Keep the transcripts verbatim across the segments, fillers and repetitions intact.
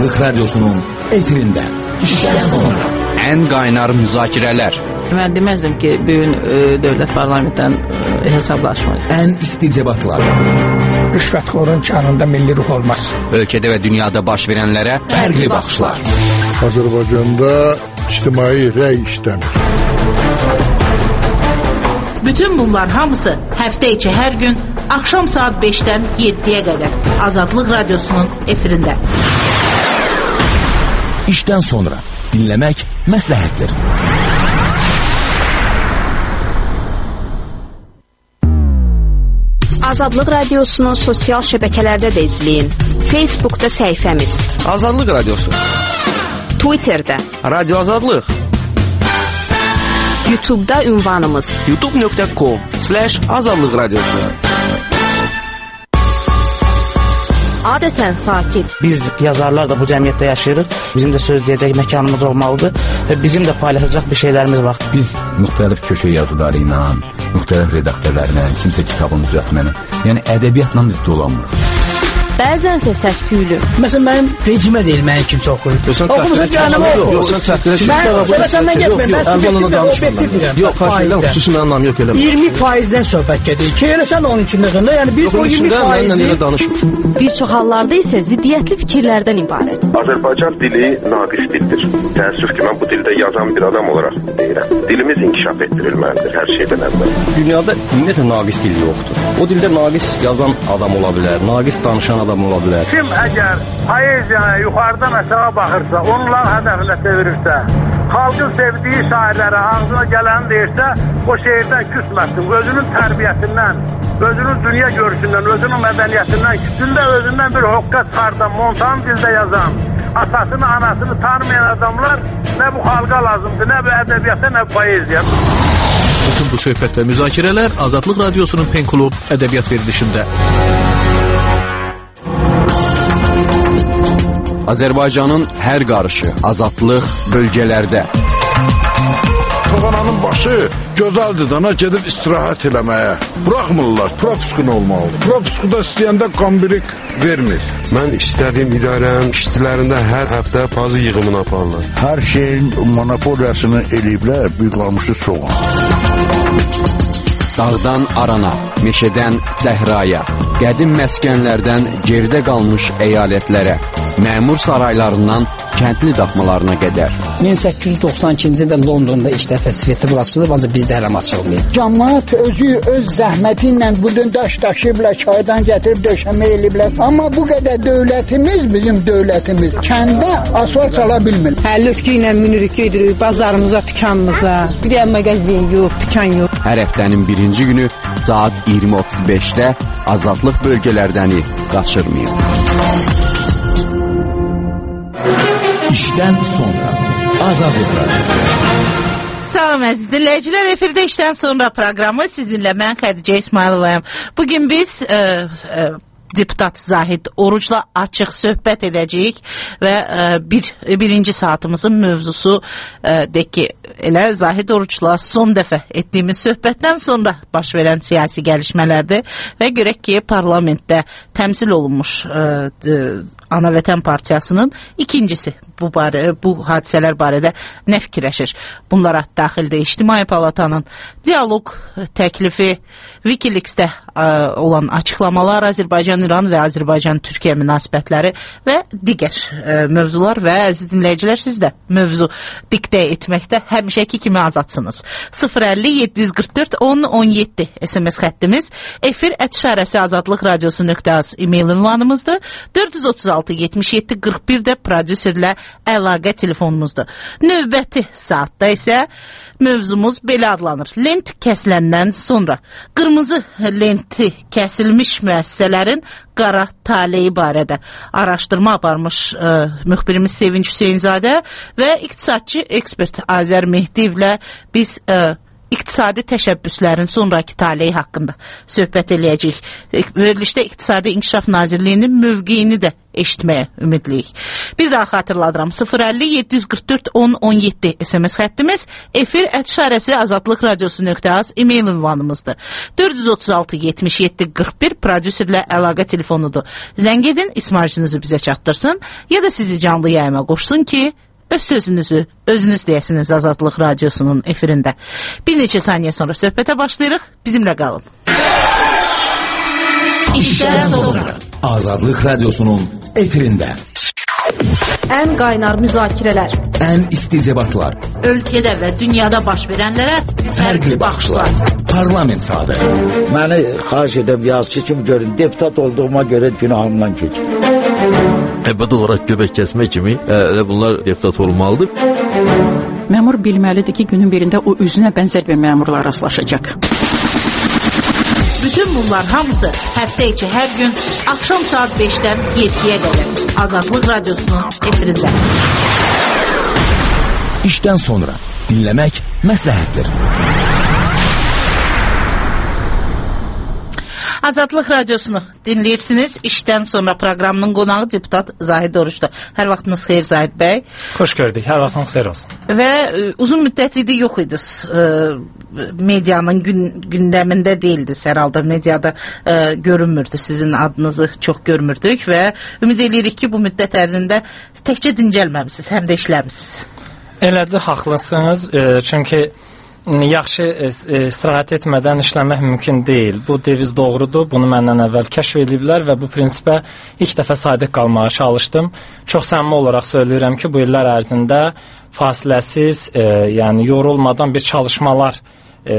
Azadlıq Radyosu'nun efirində işdən sonra ən qaynar müzakirələr. Mən deməzdim ki, bugün e, dövlət parlamentdən e, hesablaşmayın. Ən isti debatlar. Rüşvətxorun kanında milli ruh olmaz. Ölkədə və dünyada baş verənlərə fərqli baxışlar. Azərbaycanda ictimai rəy işləmir. Bütün bunlar hamısı həftə içi hər gün axşam saat beşdən yeddiyə qədər Azadlıq Radyosu'nun efirində. İşdən sonra dinləmək məsləhətdir. Azadlıq Radyosu'nu sosial şəbəkələrdə də izləyin. Facebook'da səhifəmiz Azadlıq Radyosu, Twitter'da Radyo Azadlıq, YouTube'da ünvanımız youtube nöqtə com slash azadlıq radyosu. Adətən sakit. Biz yazarlar da bu cəmiyyətdə yaşayırıq. Bizim də söz deyəcək məkanımız olmalıdır və bizim də paylaşacaq bir şeylərimiz var. Biz müxtəlif köşə yazıları ilə, müxtəlif redaktörlərlə, kimsə kitabını düzəltməni, yəni ədəbiyyatla biz dolanmırıq. Bəzənsə səs-küylü. Məsələn, mənim vecimə deyil, mənim kimsə oxuyur. Oxumusun canımı oxu. Yox, sən çəkdirək. Mən səndən getməyim, mən subjektiv və obyektiv deyirəm. Yox, xahiş xüsusi mən anlam yox eləmə. iyirmi faizdən söhbət gedir. Ki, elə sən onun içində sonda, yəni biz o iyirmi faizi... Bir çox hallarda isə ziddiyyətli fikirlərdən ibarət. Azərbaycan dili naqis dildir. Təəssüf ki, mən bu dildə yazan bir adam olaraq deyirəm. Dilimiz inkişaf etdirilməlidir hər şeydən əvvəl. Dünyada ümumiyyətlə naqis dil yoxdur. O dildə naqis yazan adam ola bilər, naqis danışan adam ola bilər. Kim əgər poeziyaya yuxarıdan aşağı baxırsa, onlar hədəfinə çevirirsə, xalqın sevdiyi şairlərə ağzına gələni deyirsə, o şeirdən küsməsin. Özünün tərbiyəsindən, özünün dünya görüşündən, özünün mədəniyyətindən, küçündə özündən bir hoqqa çıxardan, montan dildə yazan, atasını, anasını tanımayan adamlar nə bu xalqa lazımdır, nə bu ədəbiyyata, nə bu poeziya. Bütün bu söhbət və müzakirələr Azadlıq Radyosu'nun Pen Klub ədəbiyyat verilişində. Azərbaycanın hər qarışı, azadlıq bölgələrdə. Toğananın başı gözəldir dana gedib istirahət eləməyə. Buraxmırlar, propiskun olmalıdır. Propiskuda istəyəndə qambirik vermir. Mən istədiyim idarənin işçilərində hər həftə pazı yığımını aparırlar. Hər şeyin monopoliyasını eləyiblər, bir qalmışı soğan. Dağdan arana, meşədən səhraya, qədim məskənlərdən geridə qalmış əyalətlərə, məmur saraylarından kəndli daxmalarına qədər. min səkkiz yüz doxsan ikinci ildə Londonda ilk dəfə sveti açılıb, ancaq bizdə hələ açılmayıb. Cəmaət özü öz zəhməti ilə bu gün daş daşıyıblar, çaydan gətirib döşəmə eləyiblər. Amma bu qədər dövlətimiz, bizim dövlətimiz kəndə asfalt çala bilmir. Həllütkü ilə minirik, gedirik bazarımıza, dükanımıza. Bir də mağazin yox, dükan yox. Hər həftənin birinci günü saat iyirmi otuz beşdə Azadlıq bölgələrdəni qaçırmayın. İşdən sonra Azadlıq Radyosu. Salam əziz dinləyicilər, efirdə işdən sonra proqramı sizinlə mən Xədicə İsmayılovayam. Bugün biz e, e, deputat Zahid Orucla açıq söhbət edəcəyik və e, bir, birinci saatımızın mövzusu e, de ki, elə Zahid Orucla son dəfə etdiyimiz söhbətdən sonra baş verən siyasi gəlişmələrdir və görək ki, parlamentdə təmsil olunmuş e, e, Ana Vətən Partiyasının ikincisi bu, barə, bu hadisələr barədə nə fikirləşir? Bunlara daxildə İctimai Palatanın dialoq təklifi, Wikileaks'də ə, olan açıqlamalar, Azərbaycan-İran və Azərbaycan-Türkiyə münasibətləri və digər ə, mövzular və əziz dinləyicilər, siz də mövzu diktə etməkdə həmişəki kimi azadsınız. sıfır əlli yeddi yüz qırx dörd on on yeddi S M S xəttimiz, efir ət işarəsi azadlıq radiosu nöqtə az e-mail ünvanımızdır. dörd yüz otuz altı yetmiş yeddi qırx bir də prodüserlə əlaqə telefonumuzdur. Növbəti saatda isə mövzumuz belə adlanır. Lent kəsiləndən sonra qırmızı lenti kəsilmiş müəssisələrin qara taleyi barədə araşdırma aparmış ə, müxbirimiz Sevinç Hüseynzadə və iqtisadçı ekspert Azər Mehdiyevlə biz ə, iqtisadi təşəbbüslərin sonraki taleyi haqqında söhbət eləyəcəyik. Verilişdə İqtisadi İnkişaf Nazirliyinin mövqeyini də eşitməyə ümidliyik. Bir daha xatırladıram, sıfır əlli yeddi yüz qırx dörd on on yeddi S M S xəttimiz, efir ət işarəsi azadlıq radiosu nöqtə az e-mail ünvanımızdır. dörd yüz otuz altı yetmiş yeddi qırx bir prodüserlə əlaqə telefonudur. Zəng edin, ismarcınızı bizə çatdırsın ya da sizi canlı yayıma qoşsun ki, öz sözünüzü özünüz deyəsiniz Azadlıq radiosunun efirində. Bir neçə saniyə sonra söhbətə başlayırıq, bizimlə qalın. İşdən sonra Azadlıq radiosunun efirində. Ən qaynar müzakirələr, ən isti debatlar, ölkədə və dünyada baş verənlərə fərqli baxışlar, parlament sadə. Məni xahiş edəm yazıcı kimi görün, deputat olduğuma görə günahımdan keçin. Əbədi olaraq göbək kəsmə kimi elə bunlar deputat olmalıdır. Məmur bilməlidir ki, günün birində o özünə bənzər bir məmurla rastlaşacaq. Bütün bunlar hamısı həftə içi hər gün axşam saat beşdən yeddiyə qədər Azadlıq radiosunun efirində. İşdən sonra dinləmək məsləhətdir. Azadlıq radiosunu dinləyirsiniz. İşdən sonra proqramının qonağı deputat Zahid Oruçdur. Hər vaxtınız xeyir Zahid bəy. Xoş gördük. Hər vaxtınız xeyir olsun. Və e, uzun müddətlidir yox idiniz. E, medianın gün, gündəmində deyildiniz hər halda. Mediada e, görünmürdü. Sizin adınızı çox görmürdük və ümid edirik ki, bu müddət ərzində təkcə dincəlməmisiniz, həm də işləmisiniz. Elədir, haqlısınız. E, çünki yaxşı istirahət etmədən işləmək mümkün deyil. Bu deviz doğrudur. Bunu məndən əvvəl kəşf ediblər və bu prinsipə ilk dəfə sadiq qalmağa çalışdım. Çox səmimi olaraq söyləyirəm ki, bu illər ərzində fasiləsiz, e, yəni yorulmadan bir çalışmalar e,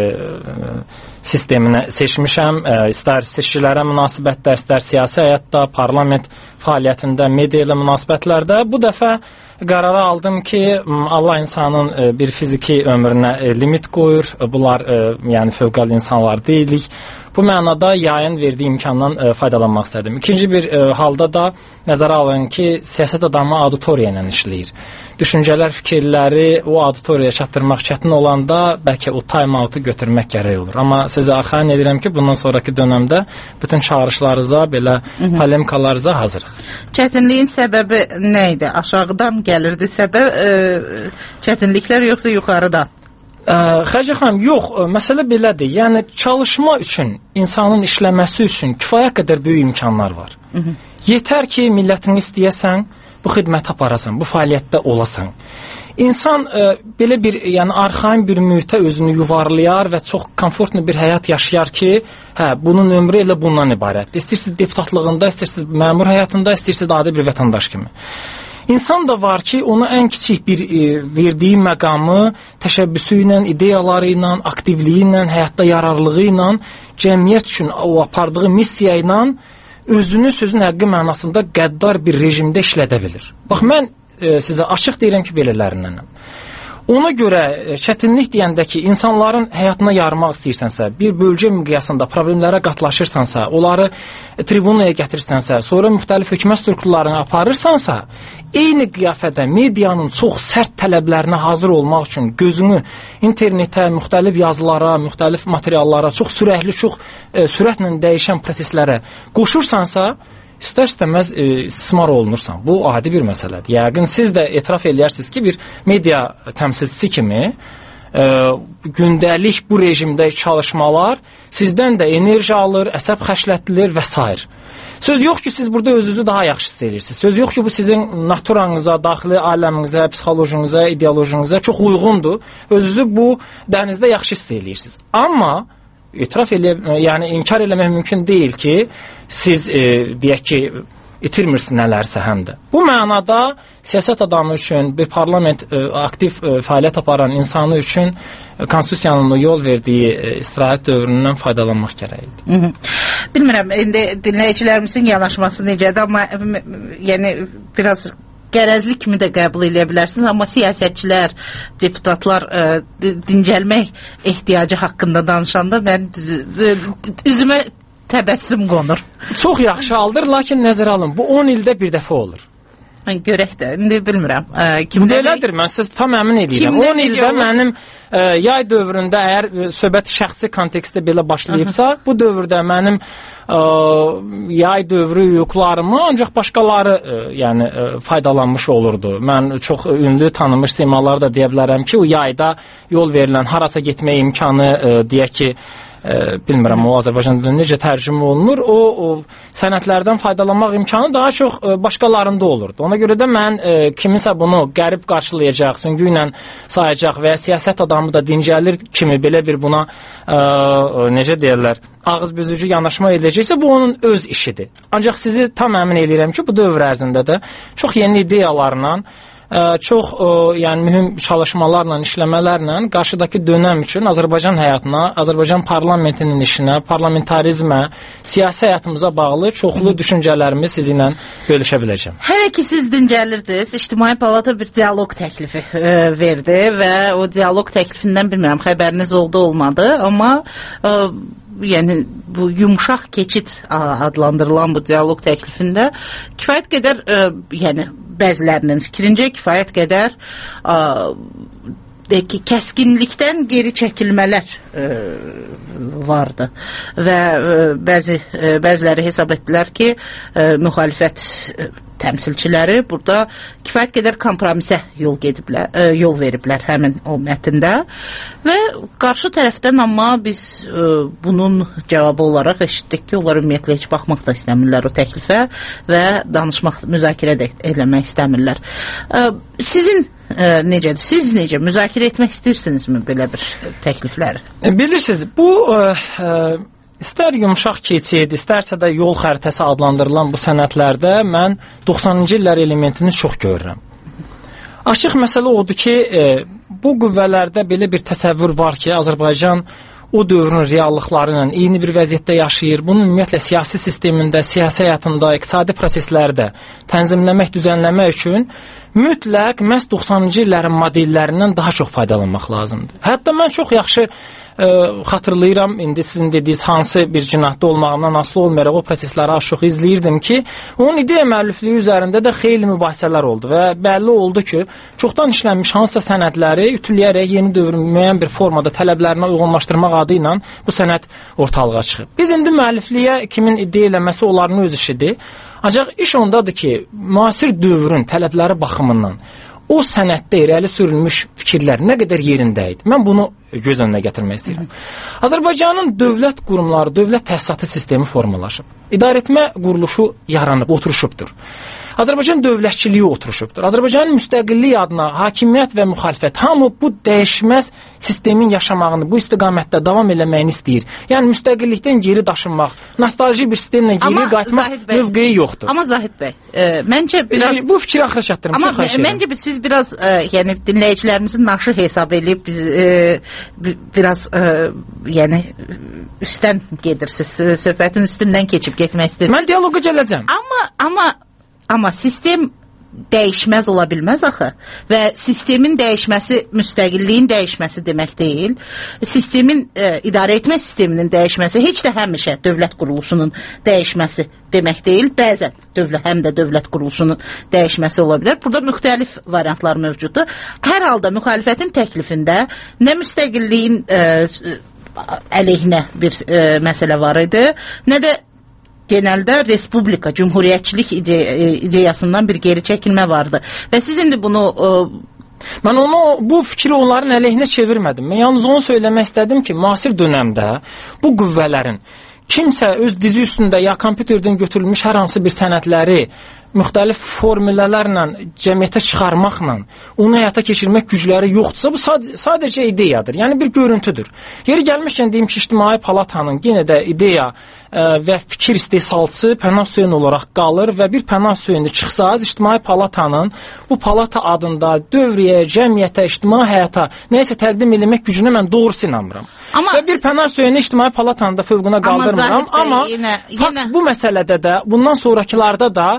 sisteminə seçmişəm. E, istər seçkilərə münasibətdə, istər siyasi həyatda, parlament fəaliyyətində, media ilə münasibətlərdə bu dəfə qərara aldım ki, Allah insanın bir fiziki ömrünə limit qoyur. Bunlar yəni fövqəladə insanlar deyilik. Bu mənada yayın verdiyi imkandan faydalanmaq istədim. İkinci bir halda da nəzərə alın ki, siyasət adamı auditoriya ilə işləyir. Düşüncələr, fikirləri o auditoriyaya çatdırmaq çətin olanda bəlkə o time-out'u götürmək gərək olur. Amma sizə arxain edirəm ki, bundan sonraki dönəmdə bütün çağırışlarınıza, belə polemikalarınıza hazırıq. Çətinliyin səbəbi nə idi? Aşağıdan gəlirdi səbəb, e, çətinliklər yoxsa yuxarıdan? Xəcə xanım, yox, məsələ belədir. Yəni, çalışma üçün, insanın işləməsi üçün kifayət qədər böyük imkanlar var. Hı -hı. Yetər ki, millətini istəyəsən, bu xidmət aparasan, bu fəaliyyətdə olasan. İnsan e, belə bir, yəni arxain bir mühitə özünü yuvarlayar və çox komfortlu bir həyat yaşayar ki, hə, bunun ömrü elə bundan ibarətdir. İstəyirsiniz deputatlığında, istəyirsiniz məmur həyatında, istəyirsiniz adi bir vətəndaş kimi. İnsan da var ki, ona ən kiçik bir e, verdiyi məqamı təşəbbüsü ilə, ideyaları ilə, aktivliyi ilə, həyatda yararlığı ilə, cəmiyyət üçün o apardığı missiya ilə özünü sözün həqqi mənasında qəddar bir rejimdə işlədə bilir. Bax, mən e, sizə açıq deyirəm ki, belələrindənəm. Ona görə çətinlik deyəndə ki, insanların həyatına yarmaq istəyirsənsə, bir bölgə miqyasında problemlərə qatlaşırsansa, onları tribunaya gətirirsənsə, sonra müxtəlif hökumət strukturlarını aparırsansa, eyni qiyafədə medianın çox sərt tələblərinə hazır olmaq üçün gözünü internetə, müxtəlif yazılara, müxtəlif materiallara, çox sürətli, çox e, sürətlə dəyişən proseslərə qoşursansa, İstər-istəməz e, istismar olunursan. Bu adi bir məsələdir. Yəqin siz də etiraf eləyərsiniz ki, bir media təmsilçisi kimi e, gündəlik bu rejimdə çalışmalar sizdən də enerji alır, əsəb xəşlətlidir və s. Söz yox ki, siz burada özünüzü daha yaxşı hiss edirsiniz. Söz yox ki, bu sizin naturanıza, daxili aləminizə, psixolojiniza, ideolojiniza çox uyğundur. Özünüzü bu dənizdə yaxşı hiss edirsiniz. Amma etiraf elə, yəni inkar eləmək mümkün deyil ki, siz e, deyək ki, itirmirsiniz nələrsə həm də. Bu mənada siyasət adamı üçün, bir parlament e, aktiv e, fəaliyyət aparan insanı üçün e, konstitusiyanın yol verdiyi e, istirahət dövründən faydalanmaq gərəkdir. Hı -hı. Bilmirəm, indi dinləyicilərimizin yanaşması necədir, amma yəni biraz qərəzli kimi də qəbul edə bilərsiniz, amma siyasətçilər, deputatlar ə, dincəlmək ehtiyacı haqqında danışanda mən üzümə təbəssüm qonur. Çox yaxşı haldır, lakin nəzərə alın, bu on ildə bir dəfə olur. Görək də, indi bilmirəm. Bu belədir, mən siz tam əmin edirəm. on ildə mənim ə, yay dövründə əgər söhbət şəxsi kontekstdə belə başlayıbsa, Hı -hı. bu dövrdə mənim ə, yay dövrü hüquqlarımı ancaq başqaları ə, yəni ə, faydalanmış olurdu. Mən çox ünlü tanınmış simaları da deyə bilərəm ki, o yayda yol verilən harasa getmək imkanı ə, deyək ki, E, bilmirəm o Azərbaycan dilində necə tərcümə olunur. O, o sənədlərdən faydalanmaq imkanı daha çox e, başqalarında olurdu. Ona görə də mən e, kiminsə bunu qərib qarşılayacaq, süngü ilə sayacaq və ya siyasət adamı da dincəlir kimi belə bir buna e, necə deyirlər, ağız büzücü yanaşma edəcəksə, bu onun öz işidir. Ancaq sizi tam əmin edirəm ki, bu dövr ərzində də çox yeni ideyalarla, çox yəni mühüm çalışmalarla, işləmələrlə qarşıdakı dönəm üçün Azərbaycan həyatına, Azərbaycan parlamentinin işinə, parlamentarizmə, siyasi həyatımıza bağlı çoxlu düşüncələrimi sizinlə bölüşə biləcəm. Hələ ki siz dincəlirdiniz, İctimai Palata bir dialoq təklifi e, verdi və o dialoq təklifindən bilmirəm, xəbəriniz oldu olmadı, amma e, yəni bu yumşaq keçid adlandırılan bu dialoq təklifində kifayət qədər e, yəni bəzilərinin fikrincə kifayət qədər ə, ki, kəskinlikdən geri çəkilmələr ə, vardı və ə, bəzi ə, bəziləri hesab etdilər ki, ə, müxalifət ə, təmsilçiləri burada kifayət qədər kompromisə yol gediblər, ə, yol veriblər həmin o mətndə və qarşı tərəfdən amma biz ə, bunun cavabı olaraq eşitdik ki, onlar ümumiyyətlə heç baxmaq da istəmirlər o təklifə və danışmaq, müzakirə də eləmək istəmirlər. Ə, sizin ə, necədir? Siz necə müzakirə etmək istəyirsinizmi belə bir təklifləri? Bilirsiniz, bu ə, ə, İstər yumşaq keçid, istərsə də yol xəritəsi adlandırılan bu sənədlərdə mən doxsanıncı illər elementini çox görürəm. Açıq məsələ odur ki, e, bu qüvvələrdə belə bir təsəvvür var ki, Azərbaycan o dövrün reallıqları ilə eyni bir vəziyyətdə yaşayır. Bunun ümumiyyətlə siyasi sistemində, siyasi həyatında, iqtisadi proseslərdə tənzimləmək, düzənləmək üçün mütləq məhz doxsanıncı illərin modellərindən daha çox faydalanmaq lazımdır. Hətta mən çox yaxşı ə, xatırlayıram, indi sizin dediyiniz hansı bir cinahda olmağından asılı olmayaraq o prosesləri az çox izləyirdim ki, onun ideya müəllifliyi üzərində də xeyli mübahisələr oldu və bəlli oldu ki, çoxdan işlənmiş hansısa sənədləri ütüləyərək yeni dövrün müəyyən bir formada tələblərinə uyğunlaşdırmaq adı ilə bu sənəd ortalığa çıxıb. Biz indi müəllifliyə kimin ideya eləməsi onların öz işidir. Ancaq iş ondadır ki, müasir dövrün tələbləri baxımından o sənəddə irəli sürülmüş fikirlər nə qədər yerində idi. Mən bunu göz önünə gətirmək istəyirəm. Azərbaycanın dövlət qurumları, dövlət təsisatı sistemi formalaşıb. İdarəetmə quruluşu yaranıb, oturuşubdur. Azərbaycan dövlətçiliyi oturuşubdur. Azərbaycanın müstəqilliyi adına hakimiyyət və müxalifət hamı bu dəyişməz sistemin yaşamağını, bu istiqamətdə davam eləməyini istəyir. Yəni müstəqillikdən geri daşınmaq, nostalji bir sistemlə geri qayıtmaq mövqeyi yoxdur. Amma Zahid bəy, e, məncə biraz yəni, bu fikri axıra çatdırım. Amma məncə biz siz biraz e, yəni dinləyicilərimizin naşı hesab edib biz e, biraz e, yəni üstdən gedirsiniz, söhbətin üstündən keçib getmək istəyirsiniz. Mən dialoqa gələcəm. Amma amma Amma sistem dəyişməz ola bilməz axı və sistemin dəyişməsi müstəqilliyin dəyişməsi demək deyil. Sistemin e, idarə etmə sisteminin dəyişməsi heç də həmişə dövlət quruluşunun dəyişməsi demək deyil. Bəzən dövlət həm də dövlət quruluşunun dəyişməsi ola bilər. Burada müxtəlif variantlar mövcuddur. Hər halda müxalifətin təklifində nə müstəqilliyin e, əleyhinə bir e, məsələ var idi, nə də genəldə respublika, cumhuriyyətçilik ide ideyasından bir geri çəkilmə vardı. Və siz indi bunu... E Mən onu, bu fikri onların əleyhinə çevirmədim. Mən yalnız onu söyləmək istədim ki, müasir dönəmdə bu qüvvələrin kimsə öz dizi üstündə ya kompüterdən götürülmüş hər hansı bir sənədləri müxtəlif formülələrlə cəmiyyətə çıxarmaqla onu həyata keçirmək gücləri yoxdursa, bu sad sadəcə ideyadır. Yəni bir görüntüdür. Yeri gəlmişkən deyim ki, İctimai Palatanın yenə də ideya ə, və fikir istehsalçısı Pənah Hüseyn olaraq qalır və bir Pənah Hüseyni çıxsaz, İctimai Palatanın bu palata adında dövriyə, cəmiyyətə, ictimai həyata nəyisə təqdim eləmək gücünə mən doğrusu inanmıram. Amma, və bir Pənah Hüseyni İctimai Palatanın da fövqünə qaldırmıram. Amma, amma yenə, yenə... bu məsələdə də, bundan sonrakılarda da Pənah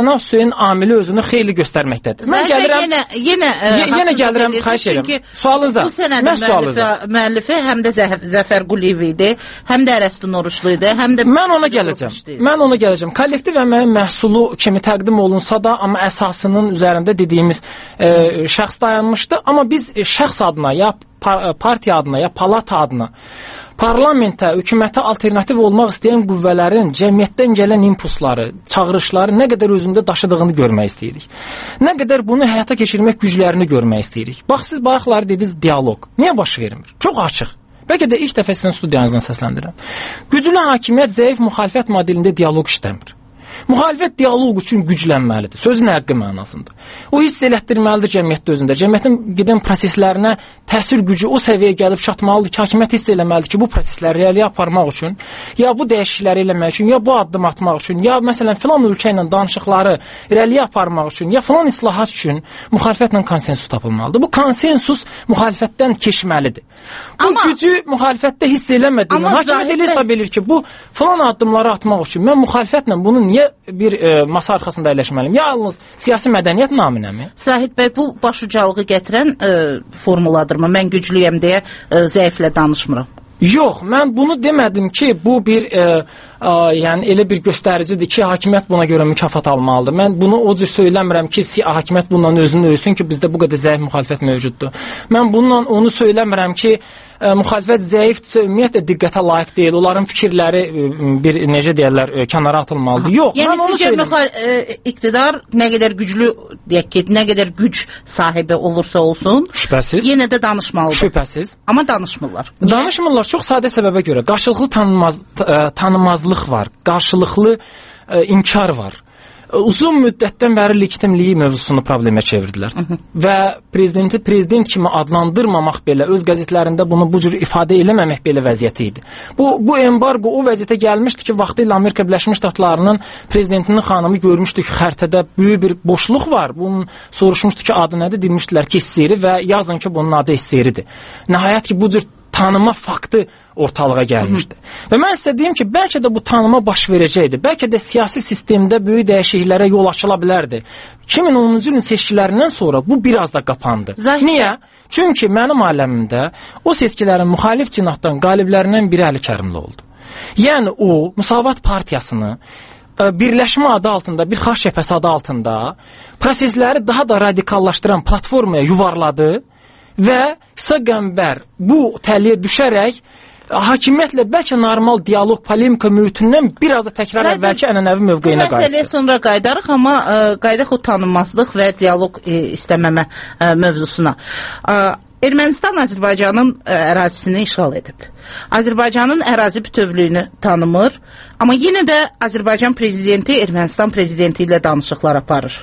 cənab Hüseyn amili özünü xeyli göstərməkdədir. Mən gəlirəm yenə yenə ye, yenə gəlirəm, xahiş edirəm. Sualınıza. Bu sənədin müəllifi, müəllifi həm də Zəfər Quliyev idi, həm də Ərəstun Oruçlu idi, həm də Mən ona gələcəm. Mən ona gələcəm. Kollektiv əməyin məhsulu kimi təqdim olunsa da, amma əsasının üzərində dediyimiz e, şəxs dayanmışdı. Amma biz şəxs adına, ya partiya adına, ya palata adına parlamentə, hökumətə alternativ olmaq istəyən qüvvələrin cəmiyyətdən gələn impulsları, çağırışları nə qədər özündə daşıdığını görmək istəyirik. Nə qədər bunu həyata keçirmək güclərini görmək istəyirik. Bax, siz bayaqları dediniz dialoq. Niyə baş vermir? Çox açıq. Bəlkə də ilk dəfə sizin studiyanızdan səsləndirirəm. Güclü hakimiyyət zəif müxalifət modelində dialoq işləmir. Müxalifət dialoq üçün güclənməlidir, sözün həqqi mənasında. O hiss elətdirməlidir cəmiyyətdə özündə. Cəmiyyətin gedən proseslərinə təsir gücü o səviyyəyə gəlib çatmalıdır ki, hakimiyyət hiss eləməlidir ki, bu prosesləri realiyə aparmaq üçün, ya bu dəyişiklikləri eləmək üçün, ya bu addım atmaq üçün, ya məsələn filan ölkə ilə danışıqları realiyə aparmaq üçün, ya filan islahat üçün müxalifətlə konsensus tapılmalıdır. Bu konsensus müxalifətdən keçməlidir. Bu amma, gücü müxalifətdə hiss eləmədiyindən hakimiyyət elə hesab edir ki, bu filan addımları atmaq üçün mən müxalifətlə bunu niyə bir e, masa arxasında əyləşməliyim? Yalnız siyasi mədəniyyət naminəmi? Zahid bəy, bu başucalığı gətirən e, formuladırmı? Mən güclüyəm deyə e, zəiflə danışmıram. Yox, mən bunu demədim ki, bu bir e, e, yəni elə bir göstəricidir ki, hakimiyyət buna görə mükafat almalıdır. Mən bunu o cür söyləmirəm ki, hakimiyyət bundan özünü ölsün ki, bizdə bu qədər zəif müxalifət mövcuddur. Mən bununla onu söyləmirəm ki, ə, müxalifət zəifdirsə, ümumiyyətlə diqqətə layiq deyil. Onların fikirləri ə, bir necə deyirlər, ə, kənara atılmalıdır. Yox, yəni, mən onu sizcə söyləyirəm. Yəni iqtidar nə qədər güclü, deyək ki, nə qədər güc sahibi olursa olsun, şübhəsiz, yenə də danışmalıdır. Şübhəsiz. Amma danışmırlar. Niyə? Danışmırlar çox sadə səbəbə görə. Qarşılıqlı tanınmaz, tanınmazlıq var, qarşılıqlı ə, inkar var. Uzun müddətdən bəri legitimliyi mövzusunu problemə çevirdilər. Hı -hı. Və prezidenti prezident kimi adlandırmamaq belə, öz qəzetlərində bunu bu cür ifadə eləməmək belə vəziyyəti idi. Bu, bu embargo o vəziyyətə gəlmişdi ki, vaxtilə Amerika Birləşmiş Ştatlarının prezidentinin xanımı görmüşdük ki, xəritədə böyük bir boşluq var. Bunun soruşmuşdu ki, adı nədir? Demişdilər ki, Hisseri və yazın ki, bunun adı Hisseridir. Nəhayət ki, bu cür tanıma faktı ortalığa gəlmişdi. Hı -hı. Və mən sizə deyim ki, bəlkə də bu tanıma baş verəcəkdi. Bəlkə də siyasi sistemdə böyük dəyişikliklərə yol açıla bilərdi. iki min onuncu ilin seçkilərindən sonra bu biraz da qapandı. Zahid. Niyə? Çünki mənim aləmimdə o seçkilərin müxalif cinahdan qaliblərindən biri Əli Kərimli oldu. Yəni o, Müsavat Partiyasını birləşmə adı altında, bir xaç cəbhəsi adı altında prosesləri daha da radikallaşdıran platformaya yuvarladı və İsa Qəmbər bu təliyə düşərək hakimiyyətlə bəlkə normal dialoq, polemika mühitindən biraz da təkrar Zaten, əvvəlki ənənəvi mövqeyinə qayıtdı. Bu məsələyə sonra qayıdarıq, amma ə, qayıdaq o tanınmazlıq və dialoq ə, istəməmə ə, mövzusuna. Ə, Ermənistan Azərbaycanın ə, ərazisini işğal edib. Azərbaycanın ərazi bütövlüyünü tanımır, amma yenə də Azərbaycan prezidenti Ermənistan prezidenti ilə danışıqlar aparır.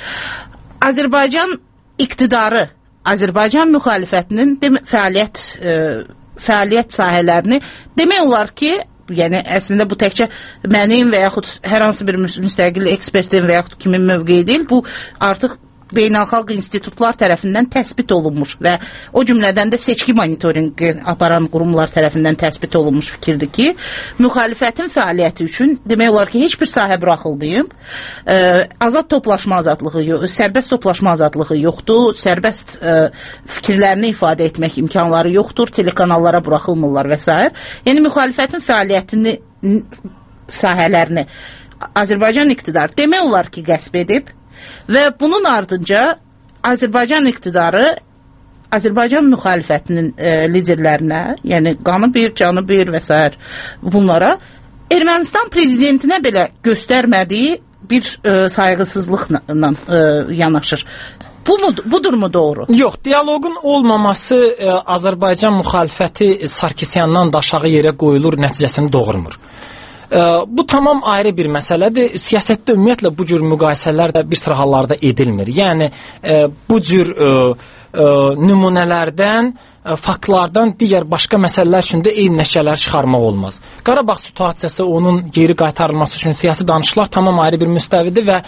Azərbaycan iqtidarı, Azərbaycan müxalifətinin fəaliyyət ə, fəaliyyət sahələrini demək olar ki, yəni əslində bu təkcə mənim və yaxud hər hansı bir müstəqil ekspertin və yaxud kimin mövqeyi deyil, bu artıq beynəlxalq institutlar tərəfindən təsbit olunmuş və o cümlədən də seçki monitorinqi aparan qurumlar tərəfindən təsbit olunmuş fikirdir ki, müxalifətin fəaliyyəti üçün demək olar ki, heç bir sahə buraxılmayıb. Ə, azad toplaşma azadlığı, sərbəst toplaşma azadlığı yoxdur, sərbəst ə, fikirlərini ifadə etmək imkanları yoxdur, telekanallara buraxılmırlar və s. Yəni müxalifətin fəaliyyətini sahələrini Azərbaycan iqtidarı demək olar ki, qəsb edib. Və bunun ardınca Azərbaycan iqtidarı Azərbaycan müxalifətinin e, liderlərinə, yəni qanı bir, canı bir və s. bunlara Ermənistan prezidentinə belə göstərmədiyi bir e, sayğısızlıqla e, yanaşır. Bu mu, budur mu doğru? Yox, dialoqun olmaması e, Azərbaycan müxalifəti Sarkisyandan da aşağı yerə qoyulur nəticəsini doğurmur. Bu tamam ayrı bir məsələdir. Siyasətdə ümumiyyətlə bu cür müqayisələr də bir sıra hallarda edilmir. Yəni bu cür nümunələrdən, faktlardan digər başqa məsələlər üçün də eyni nəticələr çıxarmaq olmaz. Qarabağ situasiyası, onun geri qaytarılması üçün siyasi danışıqlar tamam ayrı bir müstəvidir və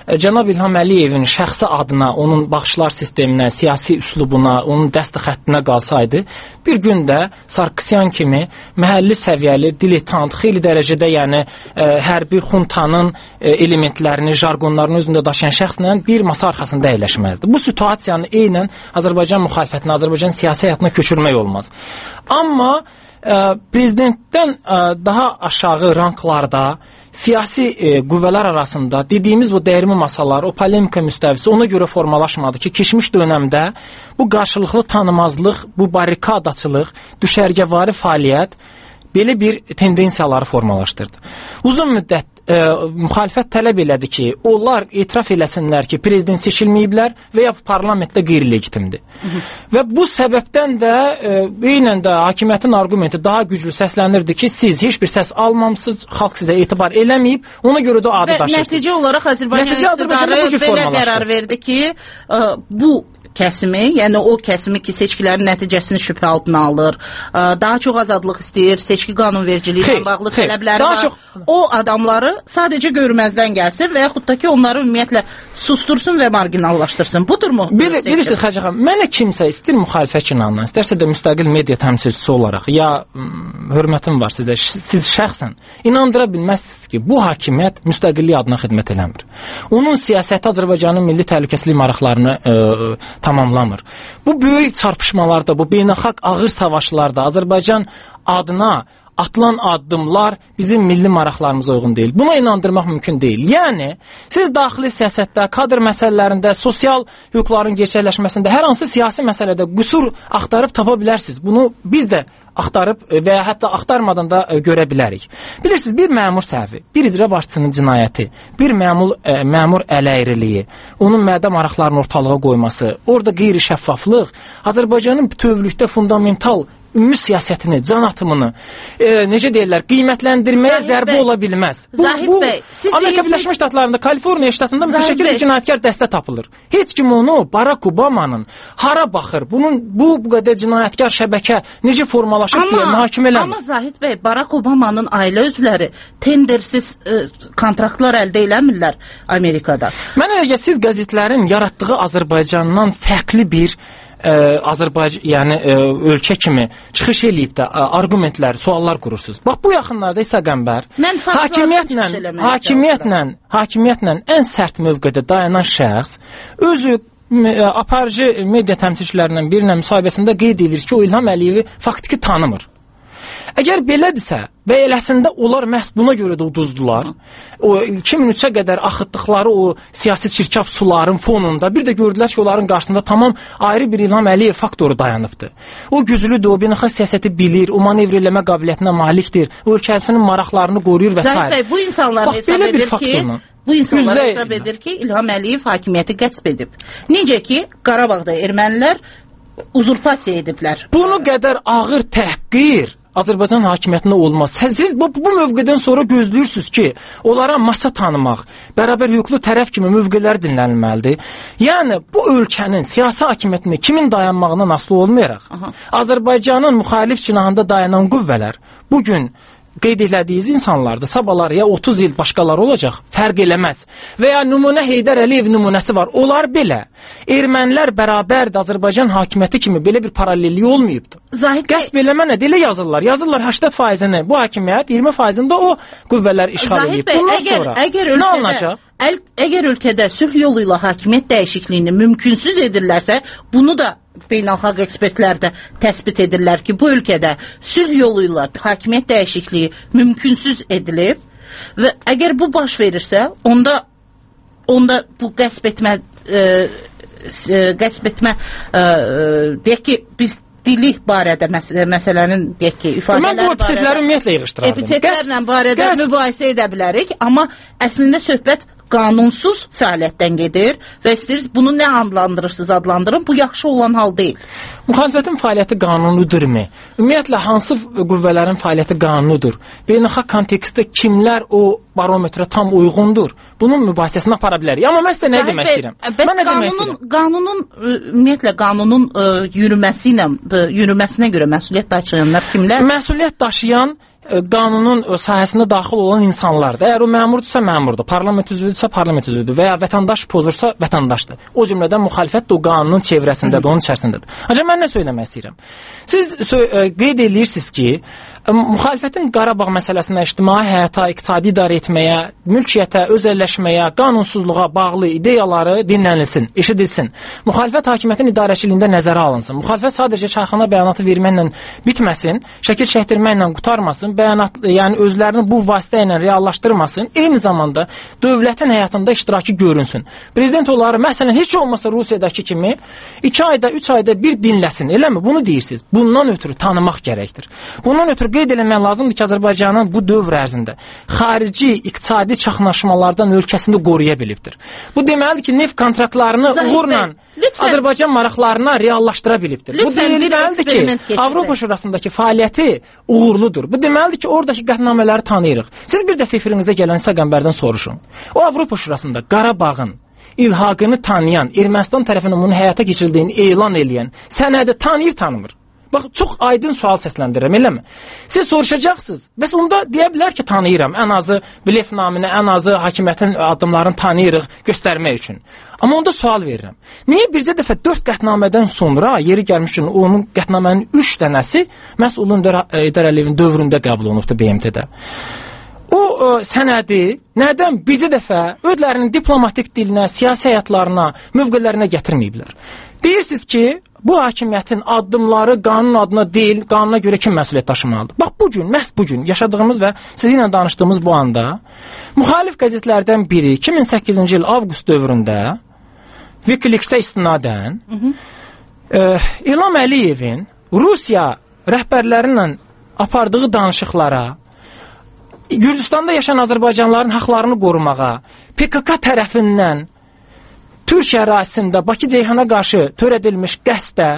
cənab İlham Əliyevin şəxsi adına, onun baxışlar sisteminə, siyasi üslubuna, onun dəstə xəttinə qalsaydı, bir gün də Sarkisyan kimi məhəlli səviyyəli, diletant, xeyli dərəcədə yəni ə, hərbi xuntanın ə, elementlərini, jargonlarını özündə daşıyan şəxslə bir masa arxasında əyləşməzdi. Bu situasiyanı eynən Azərbaycan müxalifətinə, Azərbaycan siyasi həyatına köçürmək olmaz. Amma ə, prezidentdən ə, daha aşağı ranklarda siyasi e, qüvvələr arasında dediyimiz bu dəyirmi masalar, o polemika müstəvisi ona görə formalaşmadı ki, keçmiş dönəmdə bu qarşılıqlı tanımazlıq, bu barikadaçılıq, düşərgəvari fəaliyyət belə bir tendensiyaları formalaşdırdı. Uzun müddət e, müxalifət tələb elədi ki, onlar etiraf eləsinlər ki, prezident seçilməyiblər və ya parlamentdə qeyri-legitimdir. Və bu səbəbdən də e, eynən də hakimiyyətin argumenti daha güclü səslənirdi ki, siz heç bir səs almamısınız, xalq sizə etibar eləməyib, ona görə də adı daşırsınız. Və nəticə olaraq Azərbaycan iqtidarı belə qərar verdi ki, ə, bu kəsimi, yəni o kəsimi ki, seçkilərin nəticəsini şübhə altına alır, ə, daha çox azadlıq istəyir, seçki qanunvericiliyi ilə bağlı xeyr, tələbləri var. Çox... O adamları sadəcə görməzdən gəlsin və yaxud da ki, onları ümumiyyətlə sustursun və marginallaşdırsın. Budurmu? Bil, bilirsiniz, Xəcə xanım, mənə kimsə istəyir müxalifət cinandan, istərsə də müstəqil media təmsilçisi olaraq, ya hörmətim var sizə, siz şəxsən inandıra bilməzsiniz ki, bu hakimiyyət müstəqillik adına xidmət eləmir. Onun siyasəti Azərbaycanın milli təhlükəsizlik maraqlarını ə, tamamlamır. Bu böyük çarpışmalarda, bu beynəlxalq ağır savaşlarda Azərbaycan adına atılan addımlar bizim milli maraqlarımıza uyğun deyil. Buna inandırmaq mümkün deyil. Yəni, siz daxili siyasətdə, kadr məsələlərində, sosial hüquqların gerçəkləşməsində, hər hansı siyasi məsələdə qüsur axtarıb tapa bilərsiniz. Bunu biz də axtarıb və ya hətta axtarmadan da görə bilərik. Bilirsiniz, bir məmur səhvi, bir icra başçısının cinayəti, bir məmur, ə, məmur ələyriliyi, onun mədə maraqlarını ortalığa qoyması, orada qeyri-şəffaflıq, Azərbaycanın bütövlükdə fundamental ümumi siyasətini, can atımını, e, necə deyirlər, qiymətləndirməyə Zahid zərbə bəy, ola bilməz. Bu, Zahid bu bəy, Amerika Birləşmiş Ştatlarında, Kaliforniya ştatında mütəşəkkil bir cinayətkar dəstə tapılır. Heç kim onu Barack Obama'nın hara baxır, bunun bu, bu qədər cinayətkar şəbəkə necə formalaşıb deyə mühakimə eləmir. Amma Zahid bəy, Barack Obama'nın ailə üzvləri tendersiz e, kontraktlar əldə eləmirlər Amerikada. Mənə elə siz qəzetlərin yaratdığı Azərbaycandan fərqli bir Ə, Azərbaycan, yəni ə, ölkə kimi çıxış eləyib də ə, argumentlər, suallar qurursunuz. Bax bu yaxınlarda İsa Qəmbər hakimiyyətlə, hakimiyyətlə, hakimiyyətlə ən sərt mövqedə dayanan şəxs özü ə, aparıcı media təmsilçilərindən birinin müsahibəsində qeyd edir ki, o İlham Əliyevi faktiki tanımır. Əgər belədirsə və eləsində onlar məhz buna görə də uduzdular, o iki min üçə qədər axıtdıqları o siyasi çirkab suların fonunda bir də gördülər ki, onların qarşısında tamam ayrı bir İlham Əliyev faktoru dayanıbdır. O güclüdür, o beynəlxalq siyasəti bilir, o manevr eləmə qabiliyyətinə malikdir, ölkəsinin maraqlarını qoruyur və s. Zahid bəy, bu insanlar Bax, hesab edir ki, bu insanlar Üzə... hesab edir ki, İlham Əliyev hakimiyyəti qəsb edib. Necə ki, Qarabağda ermənilər uzurpasiya ediblər. Bunu qədər ağır təhqir Azərbaycan hakimiyyətində olmaz. Siz bu, bu mövqedən sonra gözləyirsiniz ki, onlara masa tanımaq, bərabər hüquqlu tərəf kimi mövqelər dinlənilməlidir. Yəni, bu ölkənin siyasi hakimiyyətində kimin dayanmağından asılı olmayaraq, Aha. Azərbaycanın müxalif cinahında dayanan qüvvələr bugün qeyd elədiyiniz insanlarda sabahlar ya otuz il başqaları olacaq, fərq eləməz. Və ya nümunə Heydər Əliyev nümunəsi var. Onlar belə ermənilər bərabərdir Azərbaycan hakimiyyəti kimi belə bir paralellik olmayıbdır. Zahid qəsb eləmə nə deyə yazırlar? Yazırlar səksən faizini bu hakimiyyət, iyirmi faizini də o qüvvələr işğal edib. Bundan əgər, sonra əgər nə olacaq? Əl, əgər ölkədə sülh yolu ilə hakimiyyət dəyişikliyini mümkünsüz edirlərsə, bunu da beynəlxalq ekspertlər də təsbit edirlər ki, bu ölkədə sülh yolu ilə hakimiyyət dəyişikliyi mümkünsüz edilib və əgər bu baş verirsə, onda onda bu qəsb etmə e, e, qəsb etmə e, deyək ki, biz dili barədə məs məsələnin deyək ki, ifadələri barədə mən bu epitetləri ümumiyyətlə yığışdırardım. Epitetlərlə barədə qəs mübahisə edə bilərik, amma əslində söhbət qanunsuz fəaliyyətdən gedir və istəyirsiniz bunu nə adlandırırsınız adlandırın, bu yaxşı olan hal deyil. Müxalifətin fəaliyyəti qanunudurmu? Ümumiyyətlə hansı qüvvələrin fəaliyyəti qanunudur? Beynəlxalq kontekstdə kimlər o barometrə tam uyğundur? Bunun mübahisəsini apara bilərik. Amma mən sizə nə demək istəyirəm? Bəs qanunun, qanunun ümumiyyətlə qanunun ə, yürüməsi ilə yürüməsinə görə məsuliyyət daşıyanlar kimlər? Məsuliyyət daşıyan ə, qanunun ə, sahəsinə daxil olan insanlardır. Əgər o məmurdursa məmurdur, parlament üzvüdürsə parlament üzvüdür və ya vətəndaş pozursa vətəndaşdır. O cümlədən müxalifət də o qanunun çevrəsindədir, onun içərisindədir. Ancaq mən nə söyləmək istəyirəm? Siz ə, qeyd edirsiniz ki, ə, müxalifətin Qarabağ məsələsinə, ictimai həyata, iqtisadi idarə etməyə, mülkiyyətə, özəlləşməyə, qanunsuzluğa bağlı ideyaları dinlənilsin, eşidilsin. Müxalifət hakimiyyətin idarəçiliyində nəzərə alınsın. Müxalifət sadəcə çayxana bəyanatı verməklə bitməsin, şəkil çəkdirməklə qutarmasın, bəyanat, yəni özlərini bu vasitə ilə reallaşdırmasın, eyni zamanda dövlətin həyatında iştirakı görünsün. Prezident onları, məsələn, heç olmasa Rusiyadakı kimi iki ayda, üç ayda bir dinləsin, eləmi? Bunu deyirsiniz. Bundan ötürü tanımaq gərəkdir. Bundan ötürü qeyd eləmək lazımdır ki, Azərbaycanın bu dövr ərzində xarici, iqtisadi çaxnaşmalardan ölkəsində qoruya bilibdir. Bu deməlidir ki, neft kontraktlarını uğurla Azərbaycan maraqlarına reallaşdıra bilibdir. Bu deməlidir ki, Avropa Şurasındakı fəaliyyəti uğurludur. Bu deməlidir ki, oradakı qətnamələri tanıyırıq. Siz bir dəfə efirinizə gələn Səqənbərdən soruşun. O Avropa Şurasında Qarabağın ilhaqını tanıyan, Ermənistan tərəfindən bunun həyata keçirildiyini elan edən sənədi tanıyır, tanımır. Bax, çox aydın sual səsləndirirəm, eləmi? Siz soruşacaqsınız. Bəs onda deyə bilər ki, tanıyıram. Ən azı blef naminə, ən azı hakimiyyətin addımlarını tanıyırıq göstərmək üçün. Amma onda sual verirəm. Niyə bircə dəfə dörd qətnamədən sonra yeri gəlmiş üçün onun qətnamənin üç dənəsi məhz Ulu Öndər Heydər Əliyevin dövründə qəbul olunubdur B M T-də? O ə, sənədi nədən bircə dəfə özlərinin diplomatik dilinə, siyasi həyatlarına, mövqələrinə gətirməyiblər? Deyirsiniz ki, bu hakimiyyətin addımları qanun adına deyil, qanuna görə kim məsuliyyət daşımalıdır? Bax, bugün, məhz bugün yaşadığımız və sizinlə danışdığımız bu anda müxalif qəzetlərdən biri iki min səkkizinci il avqust dövründə Wikileaks-ə istinadən ə, İlham Əliyevin Rusiya rəhbərləri ilə apardığı danışıqlara, Gürcüstanda yaşayan Azərbaycanlıların haqlarını qorumağa, P K K tərəfindən Türkiyə ərazisində Bakı Ceyhana qarşı törədilmiş qəsdə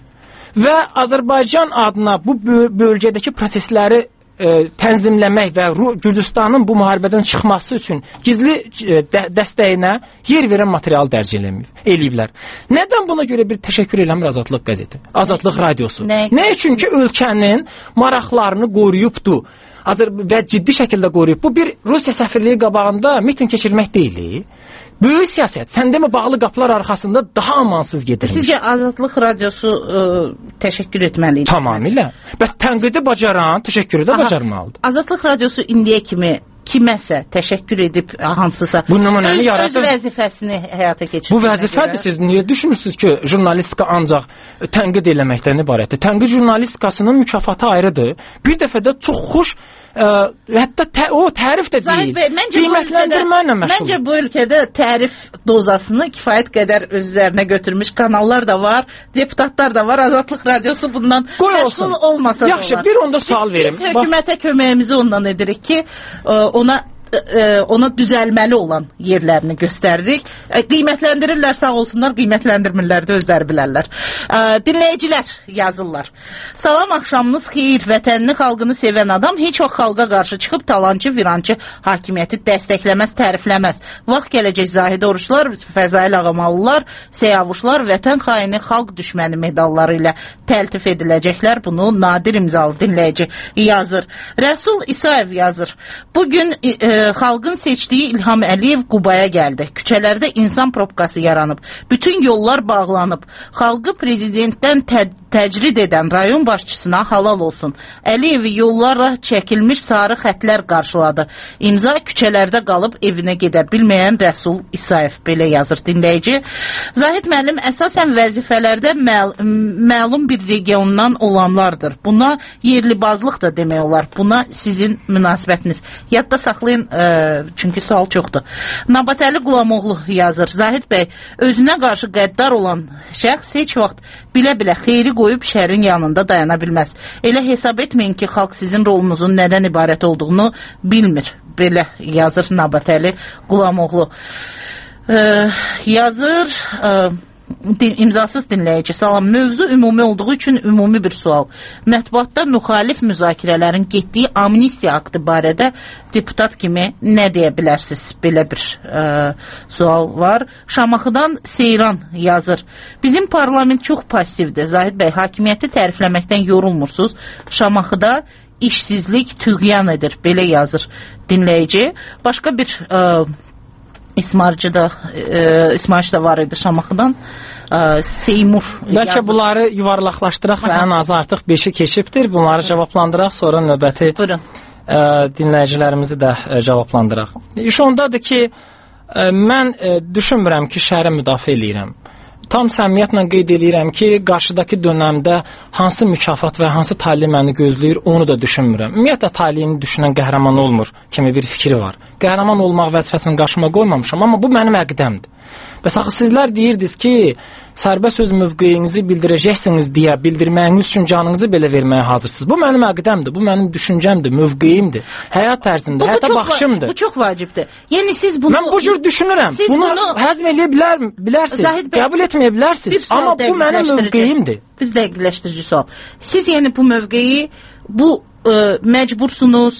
və Azərbaycan adına bu bölgədəki prosesləri e, tənzimləmək və Gürcüstanın bu müharibədən çıxması üçün gizli e, də, dəstəyinə yer verən material dərc eləyiblər. Nədən buna görə bir təşəkkür eləmir Azadlıq qəzeti, Azadlıq radiosu? Nə, nə üçün ki, ölkənin maraqlarını qoruyubdur Azər və ciddi şəkildə qoruyub. Bu bir Rusiya səfirliyi qabağında miting keçirmək deyil. Böyük siyasət, sən demə bağlı qapılar arxasında daha amansız gedirmiş. Sizcə Azadlıq radiosu ə, təşəkkür etməlidir? Tamamilə. Bəs tənqidi bacaran təşəkkürü də bacarmalıdır. Azadlıq radiosu indiyə kimi kiməsə təşəkkür edib hansısa bu nümunəni yaratır. Öz vəzifəsini həyata keçirir. Bu vəzifədir. Siz niyə düşünürsünüz ki, jurnalistika ancaq tənqid eləməkdən ibarətdir? Tənqid jurnalistikasının mükafatı ayrıdır. Bir dəfə də çox xoş ə, hətta tə, o tərif də deyil. Bəy, məncə qiymətləndirməklə məşğul. Məncə bu ölkədə tərif dozasını kifayət qədər öz üzərinə götürmüş kanallar da var, deputatlar da var. Azadlıq radiosu bundan məşğul olmasa Yaxşı, da bir onda sual biz, verim. Biz hökumətə Bax... köməyimizi ondan edirik ki, ona ona düzəlməli olan yerlərini göstəririk. Qiymətləndirirlər, sağ olsunlar, qiymətləndirmirlər də özləri bilərlər. Dinləyicilər yazırlar. Salam, axşamınız xeyir. Vətənini, xalqını sevən adam heç vaxt xalqa qarşı çıxıb talancı, virançı hakimiyyəti dəstəkləməz, tərifləməz. Vaxt gələcək Zahid Oruçlar, Fəzail Ağamalılar, Seyavuşlar, vətən xaini, xalq düşməni medalları ilə təltif ediləcəklər. Bunu Nadir imzalı dinləyici yazır. Rəsul İsayev yazır. Bugün e, xalqın seçdiyi İlham Əliyev Qubaya gəldi. Küçələrdə insan probkası yaranıb. Bütün yollar bağlanıb. Xalqı prezidentdən tə təcrid edən rayon başçısına halal olsun. Əliyevi yollarla çəkilmiş sarı xətlər qarşıladı. İmza küçələrdə qalıb evinə gedə bilməyən Rəsul İsayev, belə yazır dinləyici. Zahid müəllim, əsasən vəzifələrdə məl məlum bir regiondan olanlardır. Buna yerlibazlıq da demək olar. Buna sizin münasibətiniz. Yadda saxlayın, ə, çünki sual çoxdur. Nabatəli Qulamoğlu yazır. Zahid bəy, özünə qarşı qəddar olan şəxs heç vaxt bilə-bilə xeyri qoyub şərin yanında dayana bilməz. Elə hesab etməyin ki, xalq sizin rolunuzun nədən ibarət olduğunu bilmir. Belə yazır Nabatəli Qulamoğlu. Ee, yazır... E, Din, imzasız dinləyici. Salam, mövzu ümumi olduğu üçün ümumi bir sual. Mətbuatda müxalif müzakirələrin getdiyi amnistiya aktı barədə deputat kimi nə deyə bilərsiniz? Belə bir ə, sual var. Şamaxıdan Seyran yazır. Bizim parlament çox passivdir. Zahid bəy, hakimiyyəti tərifləməkdən yorulmursuz. Şamaxıda işsizlik tüğyan edir. Belə yazır dinləyici. Başqa bir e, İsmarcı da e, İsmarcı da var idi Şamaxıdan. E, Seymur Bəlkə yazır. bunları yuvarlaqlaşdıraq və ən azı artıq beşi keçibdir. Bunları cavablandıraq, sonra növbəti e, dinləyicilərimizi də e, cavablandıraq. İş ondadır ki, e, mən e, düşünmürəm ki, şəhərə müdafiə eləyirəm. Tam səmimiyyətlə qeyd edirəm ki, qarşıdakı dönəmdə hansı mükafat və hansı tali məni gözləyir, onu da düşünmürəm. Ümumiyyətlə taliyini düşünən qəhrəman olmur kimi bir fikri var. Qəhrəman olmaq vəzifəsini qarşıma qoymamışam, amma bu mənim əqidəmdir. Bəs axı sizlər deyirdiniz ki, sərbəst söz mövqeyinizi bildirəcəksiniz deyə bildirməyiniz üçün canınızı belə verməyə hazırsınız. Bu mənim əqidəmdir, bu mənim düşüncəmdir, mövqeyimdir, həyat tərzimdir, bu, bu həyata baxışımdır. Bu çox vacibdir. Yəni siz bunu... Mən bu cür düşünürəm. Bunu, bunu həzm eləyə bilər, bilərsiniz, qəbul etməyə bilərsiniz. Amma bu mənim mövqeyimdir. Bir dəqiqləşdirici sual. Siz yəni bu mövqeyi, bu ə, məcbursunuz,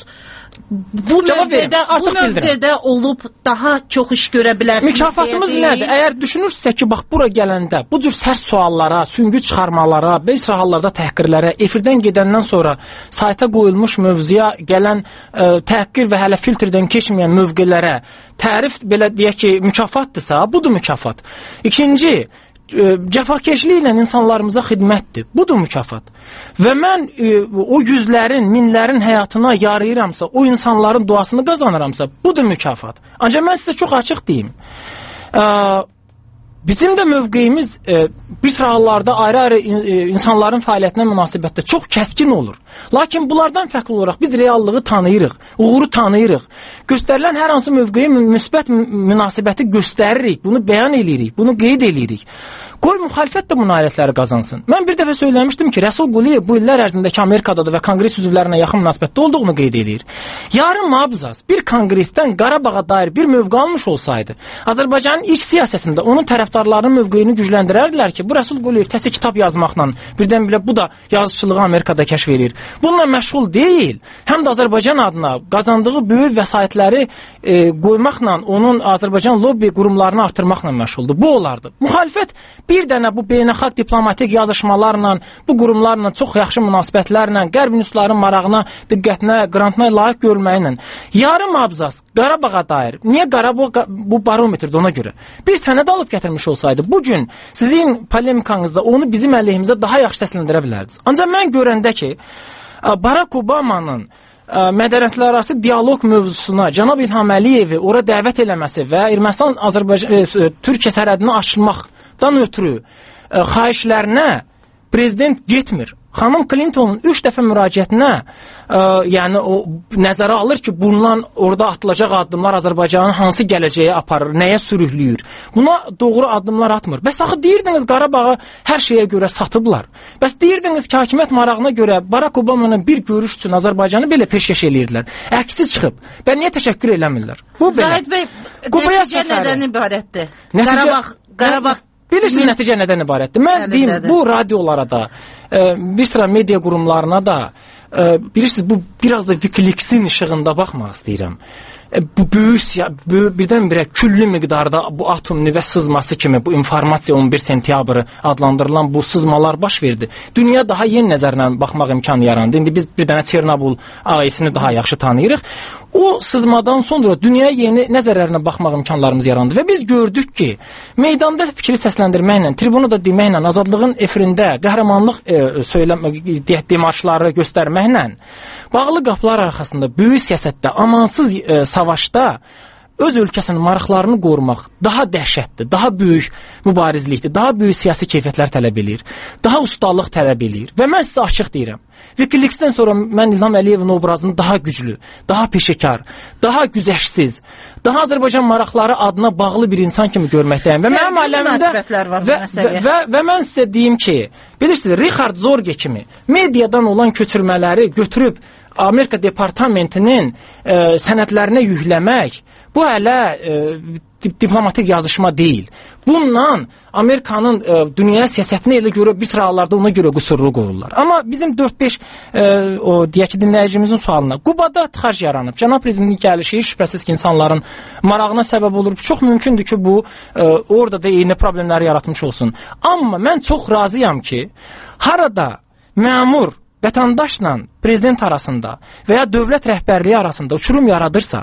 bu mövqedə, bu mövqedə olub daha çox iş görə bilərsiniz. Mükafatımız nədir? Əgər düşünürsə ki, bax bura gələndə bu cür sərt suallara, süngü çıxarmalara, beysra hallarda təhqirlərə, efirdən gedəndən sonra sayta qoyulmuş mövzuya gələn ə, təhqir və hələ filtrdən keçməyən mövqelərə tərif belə deyək ki, mükafatdırsa, budur mükafat. İkinci, cəfakeşliklə insanlarımıza xidmətdir. Budur mükafat. Və mən e, o yüzlərin, minlərin həyatına yarayıramsa, o insanların duasını qazanıramsa, budur mükafat. Ancaq mən sizə çox açıq deyim. E, bizim də mövqeyimiz e, bir sıra hallarda ayrı-ayrı e, insanların fəaliyyətinə münasibətdə çox kəskin olur. Lakin bunlardan fərqli olaraq biz reallığı tanıyırıq, uğuru tanıyırıq. Göstərilən hər hansı mövqeyə müsbət münasibəti göstəririk, bunu bəyan edirik, bunu qeyd edirik. Qoy müxalifət də bu nailiyyətləri qazansın. Mən bir dəfə söyləmişdim ki, Rəsul Quliyev bu illər ərzindəki Amerikadadır və konqres üzvlərinə yaxın münasibətdə olduğunu qeyd edir. Yarın mabzaz bir konqresdən Qarabağa dair bir mövqe almış olsaydı, Azərbaycanın iç siyasətində onun tərəfdarlarının mövqeyini gücləndirərdilər ki, bu Rəsul Quliyev təsəl kitab yazmaqla birdən-birə bu da yazıçılığı Amerikada kəşf edir. Bununla məşğul deyil, həm də Azərbaycan adına qazandığı böyük vəsaitləri e, qoymaqla, onun Azərbaycan lobbi qurumlarını artırmaqla məşğuldur. Bu olardı. Müxalifət bir dənə bu beynəlxalq diplomatik yazışmalarla, bu qurumlarla, çox yaxşı münasibətlərlə, qərb nüsların marağına, diqqətinə, qrantına layiq görməklə, yarım abzas Qarabağa dair, niyə Qarabağ bu barometrdə ona görə? Bir sənəd alıb gətirmiş olsaydı, bugün sizin polemikanızda onu bizim əleyhimizə daha yaxşı səsləndirə bilərdiniz. Ancaq mən görəndə ki, Barack Obama'nın mədəniyyətlərarası dialoq mövzusuna cənab İlham Əliyevi ora dəvət eləməsi və Ermənistan Azərbaycan e, Türkiyə sərhədini açılmaqdan ötürü e, xahişlərinə prezident getmir. Xanım Clintonun üç dəfə müraciətinə e, yəni o nəzərə alır ki, bundan orada atılacaq addımlar Azərbaycanın hansı gələcəyə aparır, nəyə sürükləyir. Buna doğru addımlar atmır. Bəs axı deyirdiniz Qarabağı hər şeyə görə satıblar. Bəs deyirdiniz ki, hakimiyyət marağına görə Barack Obama'nın bir görüş üçün Azərbaycanı belə peşkəş eləyirdilər. Əksi çıxıb. Və niyə təşəkkür eləmirlər? Bu belə. Zahid bəy, nəticə nədən ibarətdir? Nəticə, Qarabağ, Qarabağ bilirsiniz nəticə nədən ibarətdir? Mən Əli deyim, nədir? Bu radiolara da, e, bir sıra media qurumlarına da, e, bilirsiniz, bu biraz da Wikileaks'in işığında baxmaq istəyirəm. E, bu böyük, böyük birdən-birə küllü miqdarda bu atom nüvə sızması kimi bu informasiya on bir sentyabrı adlandırılan bu sızmalar baş verdi. Dünya daha yeni nəzərlə baxmaq imkanı yarandı. İndi biz bir dənə Çernobıl ailəsini daha yaxşı tanıyırıq. O sızmadan sonra dünyaya yeni nəzərlərlə baxmaq imkanlarımız yarandı və biz gördük ki, meydanda fikri səsləndirməklə, tribunu da deməklə, azadlığın efirində qəhrəmanlıq e, söyləmə, demarşları göstərməklə, bağlı qapılar arxasında böyük siyasətdə, amansız e, savaşda öz ölkəsinin maraqlarını qorumaq daha dəhşətdir, daha böyük mübarizlikdir, daha böyük siyasi keyfiyyətlər tələb edir, daha ustalıq tələb edir. Və mən sizə açıq deyirəm, Wikileaks'dən sonra mən İlham Əliyevin obrazını daha güclü, daha peşəkar, daha güzəşsiz, daha Azərbaycan maraqları adına bağlı bir insan kimi görməkdəyim. Və mənim aləmimdə və, və, və, və mən sizə deyim ki, bilirsiniz, Richard Zorge kimi mediadan olan köçürmələri götürüb Amerika Departamentinin e, sənədlərinə yükləmək, bu hələ e, diplomatik yazışma deyil. Bundan Amerikanın e, dünya siyasətinə elə görə bir sıra hallarda ona görə qüsurlu qoyurlar. Amma bizim dörd beş e, o deyək ki, dinləyicimizin sualına, Qubada tıxac yaranıb. Cənab prezidentin gəlişi şübhəsiz ki, insanların marağına səbəb olur. Çox mümkündür ki, bu e, orada da eyni problemləri yaratmış olsun. Amma mən çox razıyam ki, harada məmur vətəndaşla prezident arasında və ya dövlət rəhbərliyi arasında uçurum yaradırsa,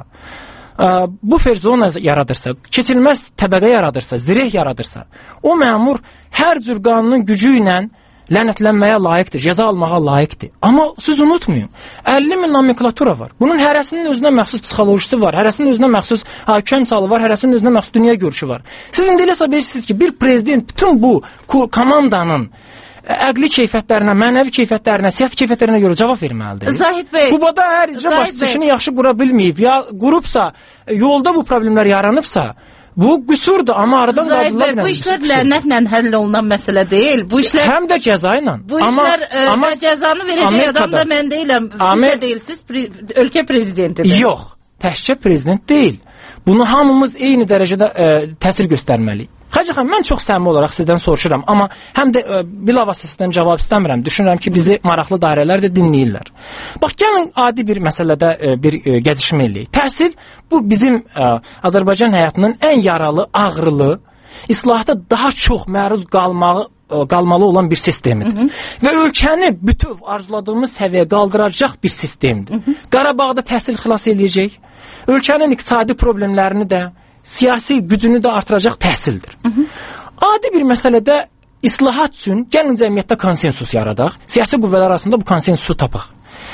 bu ferzona yaradırsa, keçilməz təbəqə yaradırsa, zireh yaradırsa, o məmur hər cür qanunun gücü ilə lənətlənməyə layiqdir, cəza almağa layiqdir. Amma siz unutmayın, əlli min nomenklatura var. Bunun hərəsinin özünə məxsus psixolojisi var, hərəsinin özünə məxsus hakim salı var, hərəsinin özünə məxsus dünya görüşü var. Siz indi elə bilirsiniz ki, bir prezident bütün bu komandanın əqli keyfiyyətlərinə, mənəvi keyfiyyətlərinə, siyasi keyfiyyətlərinə görə cavab verməlidir. Zahid bəy, Qubada əgər icra başçısı işini yaxşı qura bilməyib, ya qurubsa, yolda bu problemlər yaranıbsa, bu qüsurdur, amma aradan qaldırıla bilən. Bu işlər lənətlə həll olunan məsələ deyil. Bu işlər həm də cəza ilə. Bu işlər ə, amma cəzanı verəcək adam da mən deyiləm. Siz də deyilsiniz, pre ölkə prezidentidir. Yox, təkcə prezident deyil. Bunu hamımız eyni dərəcədə ə, təsir göstərməliyik. Xacı xanım, mən çox səmimi olaraq sizdən soruşuram, amma həm də ə, bilavasitə sizdən cavab istəmirəm. Düşünürəm ki, bizi maraqlı dairələr də dinləyirlər. Bax, gəlin adi bir məsələdə ə, bir ə, gəzişmə eləyək. Təhsil bu bizim ə, Azərbaycan həyatının ən yaralı, ağrılı, islahata daha çox məruz qalmağı qalmalı olan bir sistemidir. Hı -hı. Və ölkəni bütöv arzuladığımız səviyyəyə qaldıracaq bir sistemdir. Hı -hı. Qarabağda təhsil xilas eləyəcək, ölkənin iqtisadi problemlərini də, siyasi gücünü də artıracaq təhsildir. Hı -hı. Adi bir məsələdə islahat üçün gəlin cəmiyyətdə konsensus yaradaq, siyasi qüvvələr arasında bu konsensusu tapaq.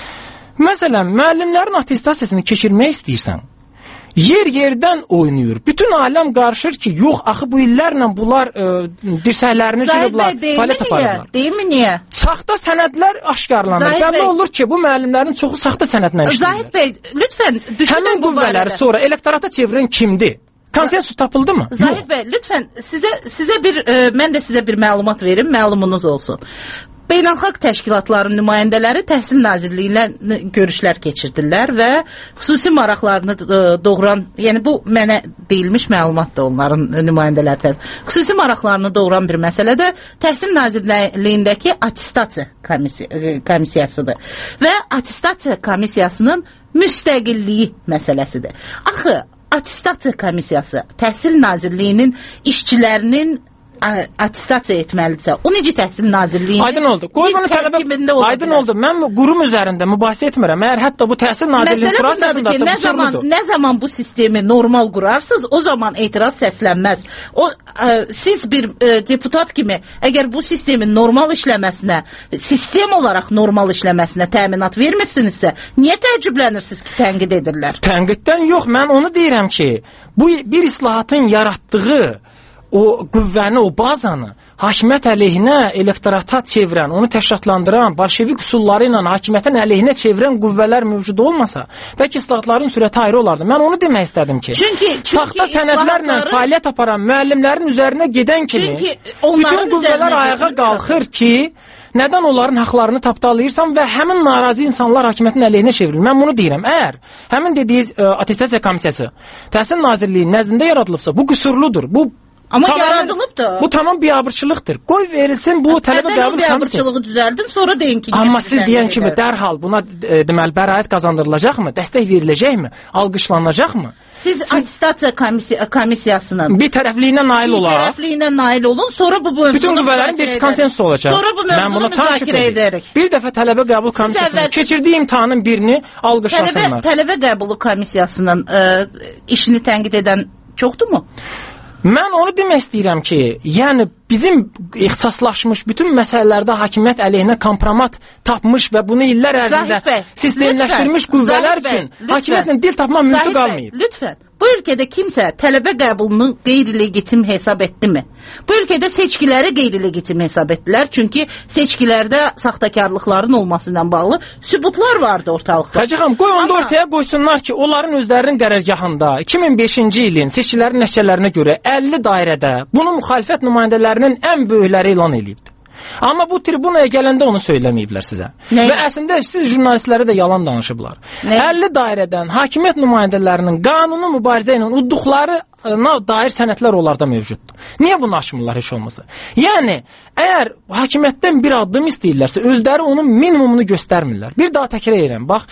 Məsələn, müəllimlərin attestasiyasını keçirmək istəyirsən, yer yerdən oynayır. Bütün aləm qarışır ki, yox, axı bu illərlə bunlar e, dirsəklərini cırıblar, fəaliyyət aparırlar. Deyilmi niyə? Saxta sənədlər aşkarlanır. Bəlli olur ki, bu müəllimlərin çoxu saxta sənədlə işləyirlər. Zahid bəy, lütfən düşünün bu qüvvələri sonra elektorata çevirən kimdir? Konsensus tapıldı mı? Zahid bəy, lütfən sizə sizə bir e, mən də sizə bir məlumat verim, məlumunuz olsun. Beynəlxalq təşkilatların nümayəndələri Təhsil Nazirliyi ilə görüşlər keçirdirlər və xüsusi maraqlarını doğuran, yəni bu mənə deyilmiş məlumatdır onların nümayəndələri tərəfindən. Xüsusi maraqlarını doğuran bir məsələ də Təhsil Nazirliyindəki attestasiya komissiyasıdır və attestasiya komissiyasının müstəqilliyi məsələsidir. Axı attestasiya komissiyası Təhsil Nazirliyinin işçilərinin attestasiya etməlidirsə, o necə Təhsil Nazirliyinin aydın oldu. Qoy bunu tələbə aydın oldu. Mən qurum üzərində mübahisə etmirəm. Əgər hətta bu Təhsil Nazirliyinin prosesindəsə nə zaman nə zaman bu sistemi normal qurarsınız, o zaman etiraz səslənməz. O ə, siz bir ə, deputat kimi əgər bu sistemin normal işləməsinə, sistem olaraq normal işləməsinə təminat vermirsinizsə, niyə təəccüblənirsiniz ki, tənqid edirlər? Tənqiddən yox, mən onu deyirəm ki, bu bir islahatın yaratdığı o qüvvəni, o bazanı hakimiyyət əleyhinə elektorata çevirən, onu təşkilatlandıran, bolşevik üsulları ilə hakimiyyətin əleyhinə çevirən qüvvələr mövcud olmasa, bəlkə islahatların sürəti ayrı olardı. Mən onu demək istədim ki, çünki, çünki saxta sənədlərlə fəaliyyət aparan müəllimlərin üzərinə gedən kimi bütün qüvvələr ayağa qalxır ki, nədən onların haqlarını tapdalayırsan və həmin narazı insanlar hakimiyyətin əleyhinə çevrilir. Mən bunu deyirəm. Əgər həmin dediyiz ə, attestasiya komissiyası Təhsil Nazirliyinin nəzdində yaradılıbsa, bu qüsurludur. Bu Amma yaradılıb da. Bu tamam biabırçılıqdır. Qoy verilsin bu tələbə qəbul komissiyası. Biabırçılığı düzəldin, sonra deyin ki, amma siz deyən kimi dərhal buna e, deməli bəraət qazandırılacaqmı? Dəstək veriləcəkmi? Alqışlanacaqmı? Siz, siz attestasiya komissiya, komissiyasının bir tərəfliyinə nail olaq. Bir tərəfliyinə nail olun, sonra bu mövzunu bütün qüvvələrin bir konsensus olacaq. Sonra bu mövzunu müzakirə edərik. Bir dəfə tələbə qəbul komissiyasının əvvəl keçirdiyi imtahanın birini alqışlasınlar. Tələbə, tələbə qəbulu komissiyasının ə, işini tənqid edən çoxdurmu? Mən onu demək istəyirəm ki, yəni bizim ixtisaslaşmış bütün məsələlərdə hakimiyyət əleyhinə kompromat tapmış və bunu illər ərzində sistemləşdirmiş qüvvələr üçün hakimiyyətlə dil tapmaq mümkün qalmayıb. Lütfən. Bu ölkədə kimsə tələbə qəbulunu qeyri-legitim hesab etdimi? Bu ölkədə seçkiləri qeyri-legitim hesab etdilər. Çünki seçkilərdə saxtakarlıqların olması ilə bağlı sübutlar vardı ortalıqda. Xacıxam, qoy onu da ortaya qoysunlar ki, onların özlərinin qərargahında iki min beşinci ilin seçkilərin nəticələrinə görə əlli dairədə bunu müxalifət nümayəndələrinin ən böyükləri elan edibdir. Amma bu tribunaya gələndə onu söyləməyiblər sizə. Nə? Və əslində siz jurnalistlərə də yalan danışıblar. Nə? əlli dairədən hakimiyyət nümayəndələrinin qanunu mübarizə ilə udduqlarına dair sənədlər onlarda mövcuddur. Niyə bunu aşmırlar heç olmasa? Yəni, əgər hakimiyyətdən bir addım istəyirlərsə, özləri onun minimumunu göstərmirlər. Bir daha təkrar edirəm, bax,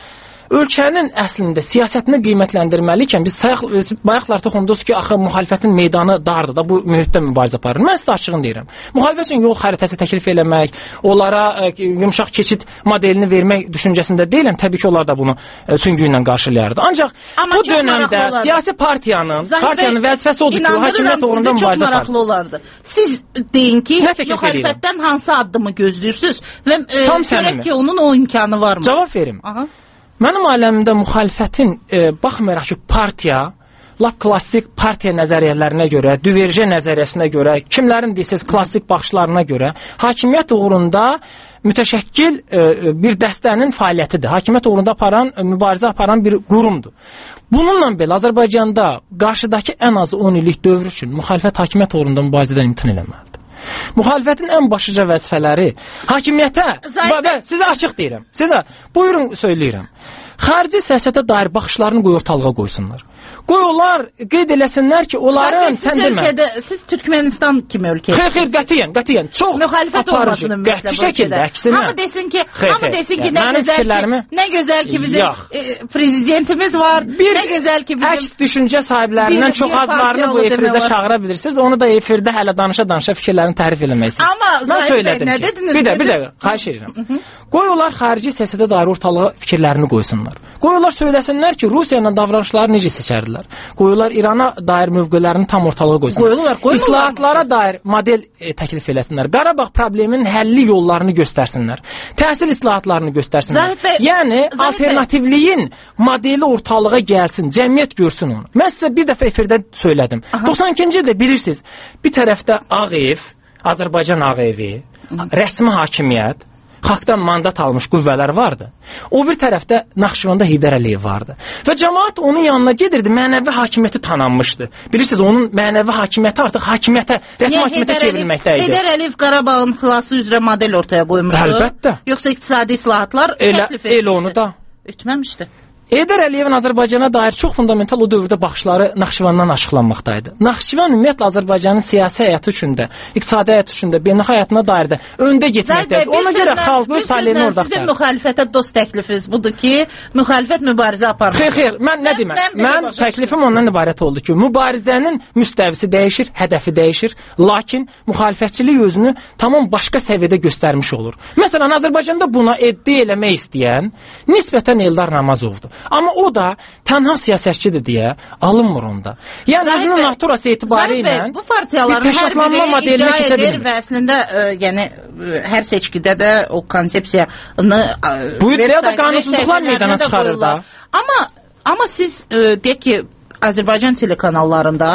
ölkənin əslində siyasətini qiymətləndirməliyikən biz sayaq, bayaqlar toxundunuz ki, axı müxalifətin meydanı dardır da, bu mühitdə mübarizə aparır. Mən sizə açığını deyirəm. Müxalifət üçün yol xəritəsi təklif eləmək, onlara ə, yumşaq keçid modelini vermək düşüncəsində deyiləm. Təbii ki, onlar da bunu ə, süngü ilə qarşılayardı. Ancaq amma bu dönəmdə siyasi partiyanın, Zahid partiyanın vəzifəsi odur ki, hakimiyyət uğrunda mübarizə çox maraqlı olardı. Siz deyin ki, müxalifətdən hansı addımı gözləyirsiniz və ə, görək ki, onun o imkanı varmı? Cavab verim. Aha. Mənim aləmimdə müxalifətin e, baxmayaraq ki, partiya, lap klassik partiya nəzəriyyələrinə görə, düverjə nəzəriyyəsinə görə, kimlərin deyirsiniz klassik baxışlarına görə, hakimiyyət uğrunda mütəşəkkil e, bir dəstənin fəaliyyətidir. Hakimiyyət uğrunda aparan, e, mübarizə aparan bir qurumdur. Bununla belə Azərbaycanda qarşıdakı ən azı on illik dövr üçün müxalifət hakimiyyət uğrunda mübarizədən imtina eləməlidir. Müxalifətin ən başlıca vəzifələri hakimiyyətə, və, və sizə açıq deyirəm, sizə buyurun söyləyirəm, xarici siyasətə dair baxışlarını qoy ortalığa qoysunlar. Qoy onlar qeyd eləsinlər ki, onların sən demə. Siz Türkmenistan kimi ölkə. Xeyr, xeyr, qətiyyən, qətiyyən. Çox müxalifət olmasını qəti şəkildə əksinə. Hamı desin ki, hamı desin ki, nə gözəl ki, nə gözəl ki bizim e, prezidentimiz var, bir nə gözəl ki bizim əks düşüncə sahiblərindən çox azlarını bu efirizdə çağıra bilirsiniz. Onu da efirdə hələ danışa-danışa fikirlərini tərif eləməksiniz. Amma mən söylədim nə ki, dediniz? Bir də, bir də, xahiş edirəm. Qoy onlar xarici siyasətə dair ortalığa fikirlərini qoysunlar. Qoy onlar söyləsinlər ki, Rusiya ilə davranışları necə seçərdilər. Qoyurlar İrana dair mövqelərini tam ortalığa qoysunlar. Qoyurlar, qoyurlar. İslahatlara dair model e, təklif eləsinlər. Qarabağ probleminin həlli yollarını göstərsinlər. Təhsil islahatlarını göstərsinlər. Bey, yəni alternativliyin modeli ortalığa gəlsin, cəmiyyət görsün onu. Mən sizə bir dəfə efirdə söylədim. Aha. doxsan ikinci ildə bilirsiniz, bir tərəfdə Ağ Ev, Azərbaycan Ağ Evi, rəsmi hakimiyyət, xalqdan mandat almış qüvvələr vardı. O bir tərəfdə Naxçıvanda Heydər Əliyev vardı. Və cəmaət onun yanına gedirdi, mənəvi hakimiyyəti tanınmışdı. Bilirsiniz, onun mənəvi hakimiyyəti artıq hakimiyyətə, rəsmi hakimiyyətə çevrilməkdə idi. Heydər Əliyev Qarabağın xilası üzrə model ortaya qoymuşdu. Əlbəttə. Yoxsa iqtisadi islahatlar elə, təklif etmişdi. Elə onu da. Etməmişdi. Heydər Əliyevin Azərbaycana dair çox fundamental o dövrdə baxışları Naxçıvandan açıqlanmaqdaydı. Naxçıvan ümumiyyətlə Azərbaycanın siyasi həyatı üçün də, iqtisadi həyatı üçün də, beynəlxalq həyatına dair də öndə getməkdədir. Ona görə xalq öz taleyini orada axtarır. Sizin müxalifətə dost təklifiniz budur ki, müxalifət mübarizə aparmaq. Xeyr, xeyr, mən nə deməm? Mən, mən təklifim ondan ibarət oldu ki, mübarizənin müstəvisi dəyişir, hədəfi dəyişir, lakin müxalifətçilik özünü tamam başqa səviyyədə göstərmiş olur. Məsələn, Azərbaycanda buna iddia eləmək istəyən nisbətən Eldar Namazovdur. Amma o da tənha siyasətçidir deyə alınmır onda. Yəni Zahid özünün naturası etibarı ilə bu partiyaların hər biri iddia edir və əslində ə, yəni ə, hər seçkidə də o konsepsiyanı bu iddia da qanunsuzluqlar meydana çıxarır da. Amma amma siz ə, deyək ki, Azərbaycan telekanallarında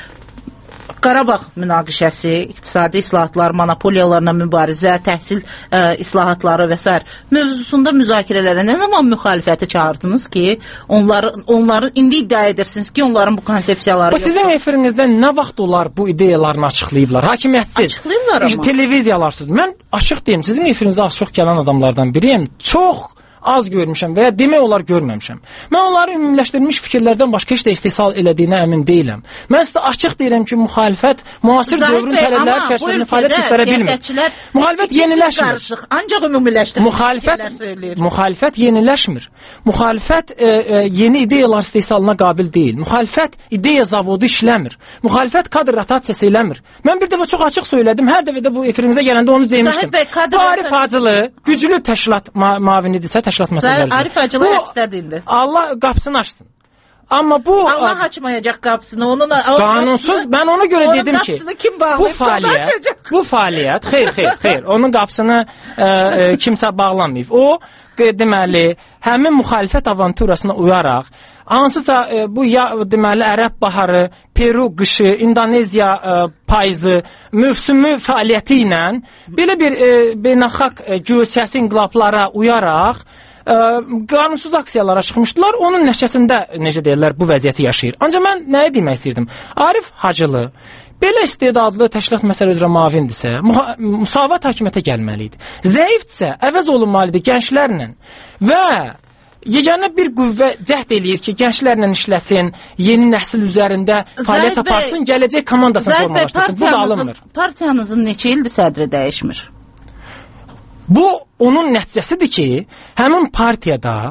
Qarabağ münaqişəsi, iqtisadi islahatlar, monopoliyalarla mübarizə, təhsil ə, islahatları və s. mövzusunda müzakirələrə nə zaman müxalifəti çağırdınız ki, onları, onları indi iddia edirsiniz ki, onların bu konsepsiyaları yoxdur. Sizin efirinizdə nə vaxt onlar bu ideyalarını açıqlayıblar? Hakimiyyətsiz. Açıqlayırlar amma. Televiziyalar. Mən açıq deyim, sizin efirinizə az çox gələn adamlardan biriyəm. Çox az görmüşəm və ya demək olar görməmişəm. Mən onları ümumiləşdirilmiş fikirlərdən başqa heç də istehsal elədiyinə əmin deyiləm. Mən sizə açıq deyirəm ki, müxalifət müasir dövrün tələbləri çərçivəsində fəaliyyət göstərə bilmir. Müxalifət yeniləşmir. Ancaq ümumiləşdirilmiş müxalifət, müxalifət yeniləşmir. Müxalifət e, e, yeni ideyalar istehsalına qabil deyil. Müxalifət ideya zavodu işləmir. Müxalifət kadr rotasiyası eləmir. Mən bir dəfə çox açıq söylədim. Hər dəfə də bu efirimizə gələndə onu demişdim. Bu Arif Hacılı güclü təşkilat ma mavinidirsə Arif Hacılı həbsdədir. Allah qapısını açsın. Amma bu Allah açmayacaq qapısını. Onun qanunsuz. Mən ona görə dedim ki, bu fəaliyyət, bu fəaliyyət, xeyr, xeyr, xeyr. Onun qapısını ə, ə, kimsə bağlamayıb. O deməli, həmin müxalifət avanturasına uyaraq, hansısa ə, bu ya deməli Ərəb baharı, Peru qışı, İndoneziya ə, payızı mövsümü fəaliyyəti ilə belə bir ə, beynəlxalq geosiyasi inqilablara uyaraq ə, qanunsuz aksiyalara çıxmışdılar. Onun nəticəsində necə deyirlər, bu vəziyyəti yaşayır. Ancaq mən nəyə demək istəyirdim? Arif Hacılı belə istedadlı təşkilat məsələ üzrə mavindirsə, müsavat hakimiyyətə gəlməli idi. Zəifdirsə, əvəz olunmalıdır gənclərlə və yeganə bir qüvvə cəhd eləyir ki, gənclərlə işləsin, yeni nəsil üzərində fəaliyyət aparsın, gələcək komandasını formalaşdırsın. Bu da alınmır. Partiyanızın neçə ildir sədri dəyişmir? Bu onun nəticəsidir ki, həmin partiyada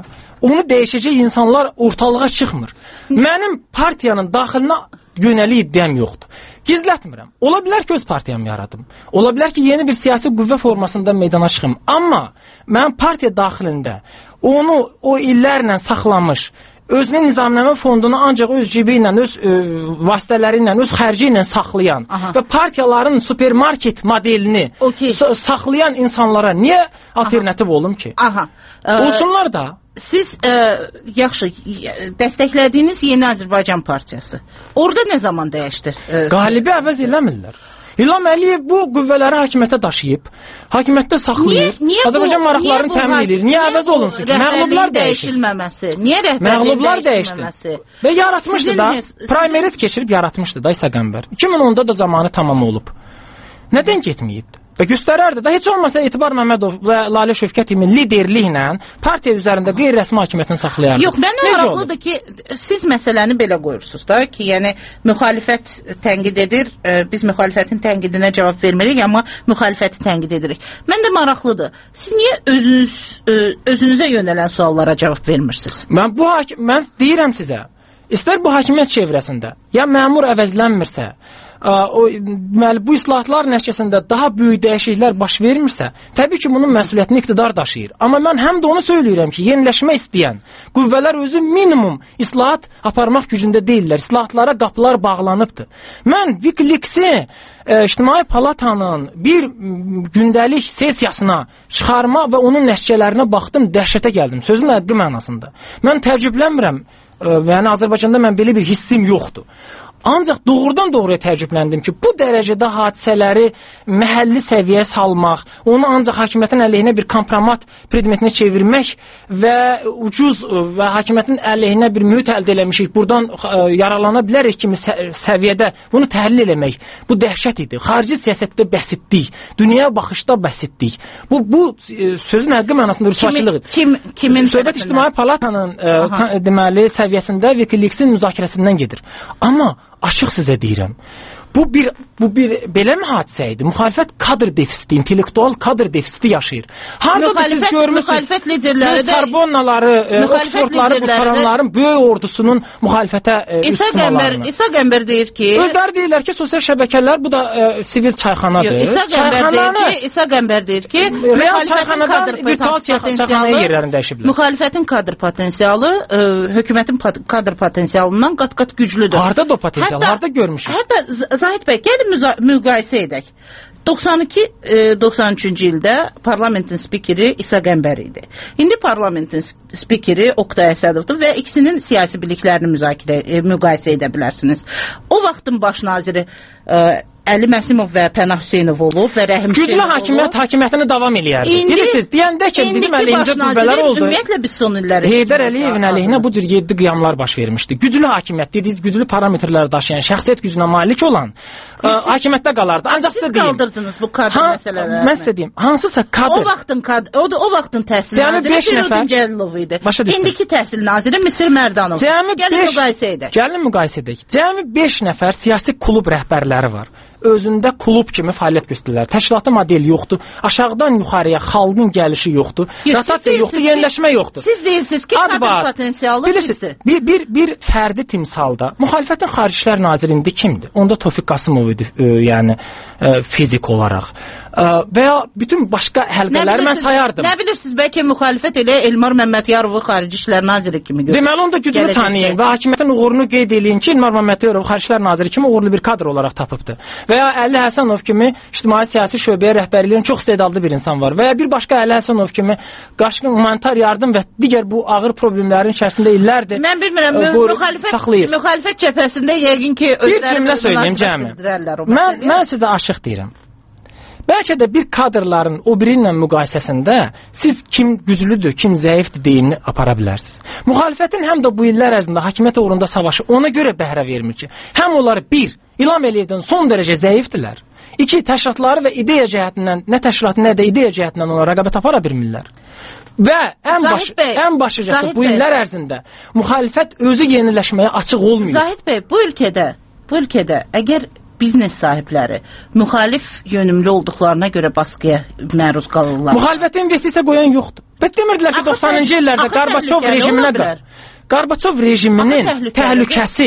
onu dəyişəcək insanlar ortalığa çıxmır. Mənim partiyanın daxilinə yönəlik iddiam yoxdur. Gizlətmirəm. Ola bilər ki, öz partiyamı yaradım. Ola bilər ki, yeni bir siyasi qüvvə formasında meydana çıxım. Amma mən partiya daxilində onu o illərlə saxlamış, özünün nizamnamə fondunu ancaq öz cibi ilə, öz ə, vasitələri ilə, öz xərci ilə saxlayan Aha. və partiyaların supermarket modelini okay. saxlayan insanlara niyə alternativ Aha. olum ki? Aha. Ə, Olsunlar da. Siz ə, yaxşı dəstəklədiyiniz Yeni Azərbaycan Partiyası orada nə zaman dəyişdir? Ə, Qalibi əvəz eləmirlər. İlham Əliyev bu qüvvələri hakimiyyətə daşıyıb, hakimiyyətdə saxlayır, niyə, niyə Azərbaycan bu, maraqlarını niyə təmin edir. Niyə, niyə əvəz olunsun ki? Məğlublar dəyişir. Niyə rəhbərliyin dəyişilməməsi? Və yaratmışdı da, primaries keçirib yaratmışdı da İsa Qəmbər. iki min onda da zamanı tamam olub. Nədən getməyibdi? Və göstərərdi də, heç olmasa Etibar Məmmədov və Lalə Şövkətovun liderliyi ilə partiya üzərində qeyri-rəsmi hakimiyyətini saxlayardı. Yox, mən maraqlıdır ki, siz məsələni belə qoyursunuz da ki, yəni müxalifət tənqid edir, biz müxalifətin tənqidinə cavab vermirik, amma müxalifəti tənqid edirik. Mən də maraqlıdır. Siz niyə özünüz özünüzə yönələn suallara cavab vermirsiniz? Mən bu mən deyirəm sizə, istər bu hakimiyyət çevrəsində, ya məmur əvəzlənmirsə, o, deməli, bu islahatlar nəticəsində daha böyük dəyişikliklər baş vermirsə, təbii ki, bunun məsuliyyətini iqtidar daşıyır. Amma mən həm də onu söyləyirəm ki, yeniləşmə istəyən qüvvələr özü minimum islahat aparmaq gücündə deyirlər. İslahatlara qapılar bağlanıbdır. Mən Wikileaks-i e, İctimai Palatanın bir gündəlik sessiyasına çıxarma və onun nəticələrinə baxdım, dəhşətə gəldim. Sözün həqiqi mənasında. Mən təəccüblənmirəm. E, yəni Azərbaycanda mən belə bir hissim yoxdur. Ancaq doğrudan doğruya təəccübləndim ki, bu dərəcədə hadisələri məhəlli səviyyəyə salmaq, onu ancaq hakimiyyətin əleyhinə bir kompromat predmetinə çevirmək və ucuz və hakimiyyətin əleyhinə bir mühit əldə eləmişik, buradan ə, yaralana bilərik kimi sə səviyyədə bunu təhlil eləmək, bu dəhşət idi. Xarici siyasətdə bəsitdik, dünyaya baxışda bəsitdik. Bu, bu ə, sözün həqiqi mənasında rüsvaçılıq idi. Kim, kimin Söhbət İctimai Palatanın ə, deməli səviyyəsində Wikileaks-in müzakirəsindən gedir. Amma açıq sizə deyirəm, bu bir bu bir belə mi hadisə idi? Müxalifət kadr defisiti, intellektual kadr defisiti yaşayır. Harada siz görmüsünüz? Müxalifət liderləri də Sorbonnaları, Oxfordları qurtaranların böyük ordusunun müxalifətə İsa Qəmbər, İsa Qəmbər deyir ki, özləri deyirlər ki, sosial şəbəkələr bu da e, sivil çayxanadır. Yox, İsa Qəmbər deyir ki, İsa Qəmbər deyir ki, real çayxanadan virtual çayxanaya yerlərini dəyişiblər. Müxalifətin kadr potensialı e, hökumətin kadr potensialından qat-qat güclüdür. Harda da o potensial? Hətta, harda görmüşük? Hətta Zahid bəy, gəlin müqayisə edək. doxsan iki doxsan üçüncü ildə parlamentin spikeri İsa Qəmbər idi. İndi parlamentin spikeri Oqtay Əsədovdur və ikisinin siyasi biliklərini müzakirə e, müqayisə edə bilərsiniz. O vaxtın baş naziri e, Əli Məsimov və Pənah Hüseynov olub və Rəhim Güclü hakimiyyət hakimiyyətini davam eləyərdi. Bilirsiniz, deyəndə ki, bizim əleyhimizə qüvvələr oldu. Ümumiyyətlə biz son illəri Heydər Əliyevin əleyhinə bu cür yeddi qiyamlar baş vermişdi. Güclü hakimiyyət dediniz, güclü parametrləri daşıyan, şəxsiyyət gücünə malik olan ə, hakimiyyətdə qalardı. Ancaq siz deyim. Qaldırdınız bu kadr ha, məsələlərini. Mən sizə deyim, hansısa kadr. O vaxtın kadr, o da o vaxtın təhsil naziri Firudin Cəlilov idi. İndiki təhsil naziri Misir Mərdanov. Gəlin müqayisə edək. Gəlin müqayisə edək. Cəmi beş nəfər siyasi klub rəhbərləri var. Özündə klub kimi fəaliyyət göstərirlər. Təşkilata model yoxdur. Aşağıdan yuxarıya xalqın gəlişi yoxdur. Rotasiya yoxdur, yeniləşmə yoxdur. Siz deyirsiniz ki, kadr potensialı pisdir. Bir bir bir fərdi timsalda müxalifətin xarici İşlər naziri indi kimdir? Onda Tofiq Qasımov idi, e, yəni e, fizik olaraq. E, və ya bütün başqa həlqələri mən sayardım. Nə bilirsiniz, bəlkə müxalifət elə Elmar Məmmədyarovu xarici İşlər naziri kimi görür. Deməli onda gücünü tanıyın və hakimiyyətin uğurunu qeyd edin ki, Elmar Məmmədyarovu xarici İşlər naziri kimi uğurlu bir kadr olaraq tapıbdı. Və ya Əli Həsənov kimi ictimai siyasi şöbəyə rəhbərliyin çox istedadlı bir insan var. Və ya bir başqa Əli Həsənov kimi qaşqın humanitar yardım və digər bu ağır problemlərin içərisində illərdir. Mən bilmirəm, müxalifət, müxalifət cəbhəsində yəqin ki, bir cümlə söyləyim cəmi. Mən, mən sizə açıq deyirəm. Bəlkə də bir kadrların o biri ilə müqayisəsində siz kim güclüdür, kim zəifdir deyimini apara bilərsiniz. Müxalifətin həm də bu illər ərzində hakimiyyət uğrunda savaşı ona görə bəhrə vermir ki, həm onları bir, İlham Əliyevdən son dərəcə zəifdirlər. İki, təşkilatları və ideya cəhətindən, nə təşkilatı, nə də ideya cəhətindən ona rəqabət apara bilmirlər. Və ən, baş, bəy, ən başıcası bu illər bəy. ərzində müxalifət özü yeniləşməyə açıq olmuyor. Zahid bəy, bu ölkədə, bu ölkədə əgər biznes sahibləri müxalif yönümlü olduqlarına görə baskıya məruz qalırlar. Müxalifətə investisiya qoyan yoxdur. Və demirdilər ki, doxsanıncı illərdə Qarbaçov rejiminə Qarbaçov rejiminin təhlükəsi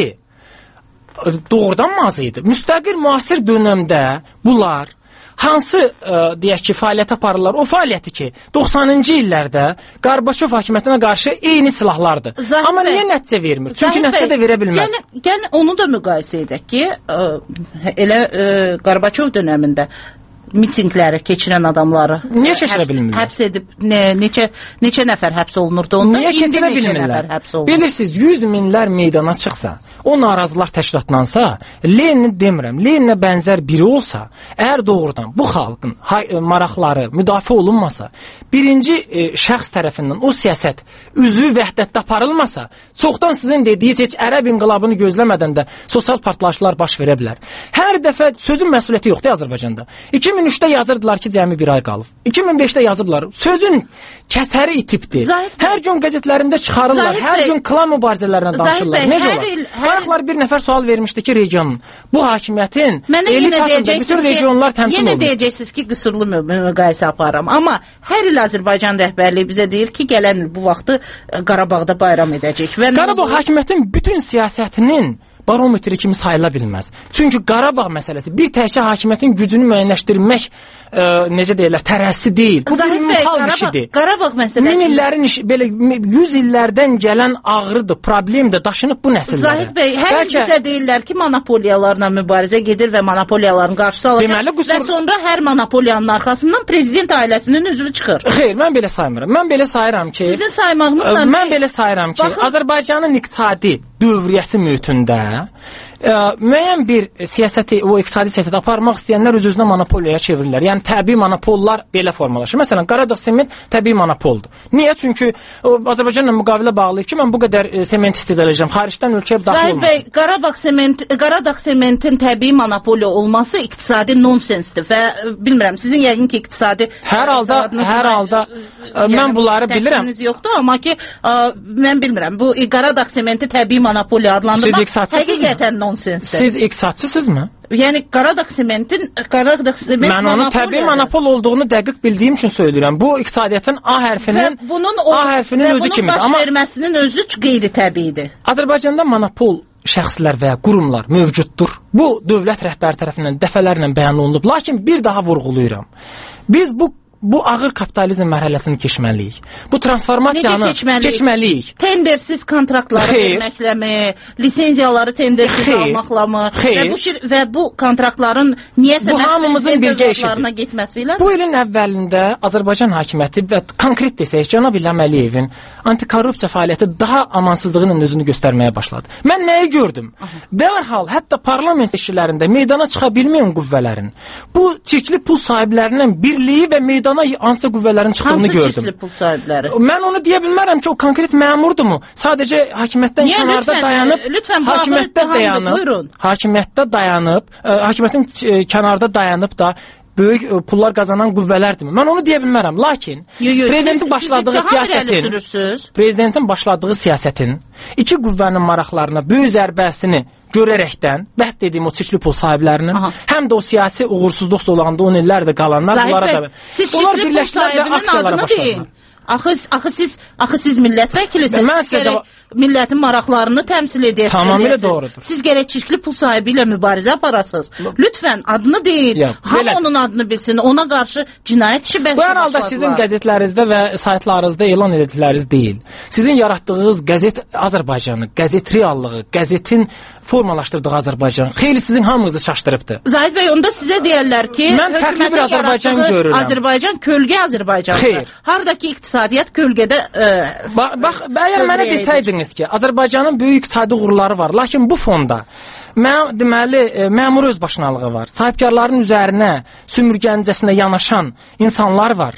doğrudan mı az idi? Müstəqil müasir dönəmdə bunlar hansı ə, deyək ki, fəaliyyət aparırlar? O fəaliyyəti ki, doxsanıncı illərdə Qarbaçov hakimiyyətinə qarşı eyni silahlardır. Zahid Amma bəy, niyə nəticə vermir? Çünki Zahid nəticə də verə bilməz. Yəni, yəni onu da müqayisə edək ki, ə, elə ə, Qarbaçov dönəmində mitingləri keçirən adamları niyə keçirə bilmirlər? Həbs edib ne, neçə neçə nəfər həbs olunurdu onda? Niyə keçirə bilmirlər? Bilirsiniz, yüz minlər meydana çıxsa, o narazılar təşkilatlansa, Lenin demirəm, Leninə bənzər biri olsa, əgər doğrudan bu xalqın maraqları müdafiə olunmasa, birinci e, şəxs tərəfindən o siyasət üzvü vəhdətdə aparılmasa, çoxdan sizin dediyiniz heç ərəb inqilabını gözləmədən də sosial partlayışlar baş verə bilər. Hər dəfə sözün məsuliyyəti yoxdur Azərbaycanda. iki min üçdə yazırdılar ki, cəmi bir ay qalıb. iki min beşdə yazıblar. Sözün kəsəri itibdir. Hər gün qəzetlərində çıxarırlar. Zahid hər bəy, gün klan mübarizələrindən danışırlar. Bəy, Necə olar? Bayaqlar bir nəfər sual vermişdi ki, regionun bu hakimiyyətin elitasında bütün regionlar təmsil olunur. Yenə deyəcəksiniz ki, qüsurlu müqayisə aparıram. Amma hər il Azərbaycan rəhbərliyi bizə deyir ki, gələn il bu vaxtı Qarabağda bayram edəcək. Və Qarabağ hakimiyyətin bütün siyasətinin barometri kimi sayıla bilməz. Çünki Qarabağ məsələsi bir təkcə hakimiyyətin gücünü müəyyənləşdirmək e, necə deyirlər, tərəzi deyil. Bu Zahid bir bəy, xalq Qarabağ, işidir. Qarabağ məsələsi. Min illərin işi, belə yüz illərdən gələn ağrıdır, problemdir, daşınıb bu nəsillərə. Zahid bəy, hər Bəlkə... bizə deyirlər ki, monopoliyalarla mübarizə gedir və monopoliyaların qarşısı alınır. Deməli, qüsur... Və sonra hər monopoliyanın arxasından prezident ailəsinin üzvü çıxır. Xeyr, mən belə saymıram. Mən belə sayıram ki, sizin saymağınızla mən belə sayıram ki, Baxın... Azərbaycanın iqtisadi dövriyyəsi mühitində ə, müəyyən bir siyasəti, o iqtisadi siyasəti aparmaq istəyənlər öz-özünə monopoliyaya çevirirlər. Yəni təbii monopollar belə formalaşır. Məsələn, Qaradağ sement təbii monopoldur. Niyə? Çünki o, Azərbaycanla müqavilə bağlayıb ki, mən bu qədər e, sement istehsal edəcəm. Xaricdən ölkəyə daxil olmasın. Zahid bəy, Qarabağ sement, Qaradağ sementin təbii monopoliya olması iqtisadi nonsensdir və bilmirəm, sizin yəqin ki, iqtisadi hər halda, hər halda yəni, mən bunları bilirəm. Yoxdur, amma ki, ə, mən bilmirəm. Bu Qaradağ sementi təbii monopoliya adlandırmaq həqiqətən nonsensdir. Siz iqtisadçısınızmı? Yəni Qaradağ sementin Qaradağ sement mən onun təbii monopol olduğunu dəqiq bildiyim üçün söyləyirəm. Bu iqtisadiyyatın A hərfinin bunun o, A hərfinin özü kimidir. Amma baş verməsinin özü qeyri-təbiidir. Azərbaycanda monopol şəxslər və ya qurumlar mövcuddur. Bu dövlət rəhbəri tərəfindən dəfələrlə bəyan olunub. Lakin bir daha vurğulayıram. Biz bu Bu ağır kapitalizm mərhələsini keçməliyik. Bu transformasiyanı keçməliyik. Tendersiz kontraktları verməkləmi, lisenziyaları tendersiz almaqlamı və bu, və bu kontraktların niyəsə hamımızın birgə işidir. Getməsilə? Bu ilin əvvəlində Azərbaycan hakimiyyəti və konkret desək Cənab İlham Əliyevin antikorrupsiya fəaliyyəti daha amansızlığının özünü göstərməyə başladı. Mən nəyi gördüm? Dərhal hətta parlament seçkilərində meydana çıxa bilməyən qüvvələrin bu çirkli pul sahiblərinin birliyi və meydana hansısa qüvvələrin çıxdığını Hansı gördüm. Hansı pul sahibləri? Mən onu deyə bilmərəm ki, o konkret məmurdumu? Sadəcə hakimiyyətdən Niyə, kənarda lütfen, dayanıb, lütfen, hakimiyyətdə dayanıb, buyurun. hakimiyyətdə dayanıb, ə, hakimiyyətin ə, kənarda dayanıb da böyük ə, pullar qazanan qüvvələrdir. Mən onu deyə bilmərəm. Lakin yo, yo, prezidentin siz, başladığı siz siyasətin, prezidentin başladığı siyasətin iki qüvvənin maraqlarına böyük zərbəsini görərəkdən, bəhd dediyim o çirkli pul sahiblərinin, Aha. həm də o siyasi uğursuzluq dolağında on illərdə qalanlar, Zahid bunlara bəy, da... Siz çirkli pul sahibinin adını deyin. Axı, axı siz, axı siz millət vəkilisiniz. Mən sizə cavab... Millətin maraqlarını təmsil edəsiniz. Tamamilə doğrudur. Siz gərək çirkli pul sahibi ilə mübarizə aparasınız. Lütfən adını deyin. Ya, Hamı onun adını bilsin. Ona qarşı cinayət işi bəs. Bu hər halda sizin qəzetlərinizdə və saytlarınızda elan edildikləriniz deyil. Sizin yaratdığınız qəzet Azərbaycanı, qəzet reallığı, qəzetin formalaşdırdığı Azərbaycan xeyli sizin hamınızı çaşdırıbdı. Zahid bəy, onda sizə deyərlər ki, mən fərqli bir Azərbaycan görürəm. Azərbaycan kölgə Azərbaycandır. Hardakı iqtisadiyyat kölgədə ə, bax, bax, əgər mənə desəydiniz ki, Azərbaycanın böyük iqtisadi uğurları var, lakin bu fonda mən deməli məmur özbaşınalığı var. Sahibkarların üzərinə sümürgəncəsinə yanaşan insanlar var.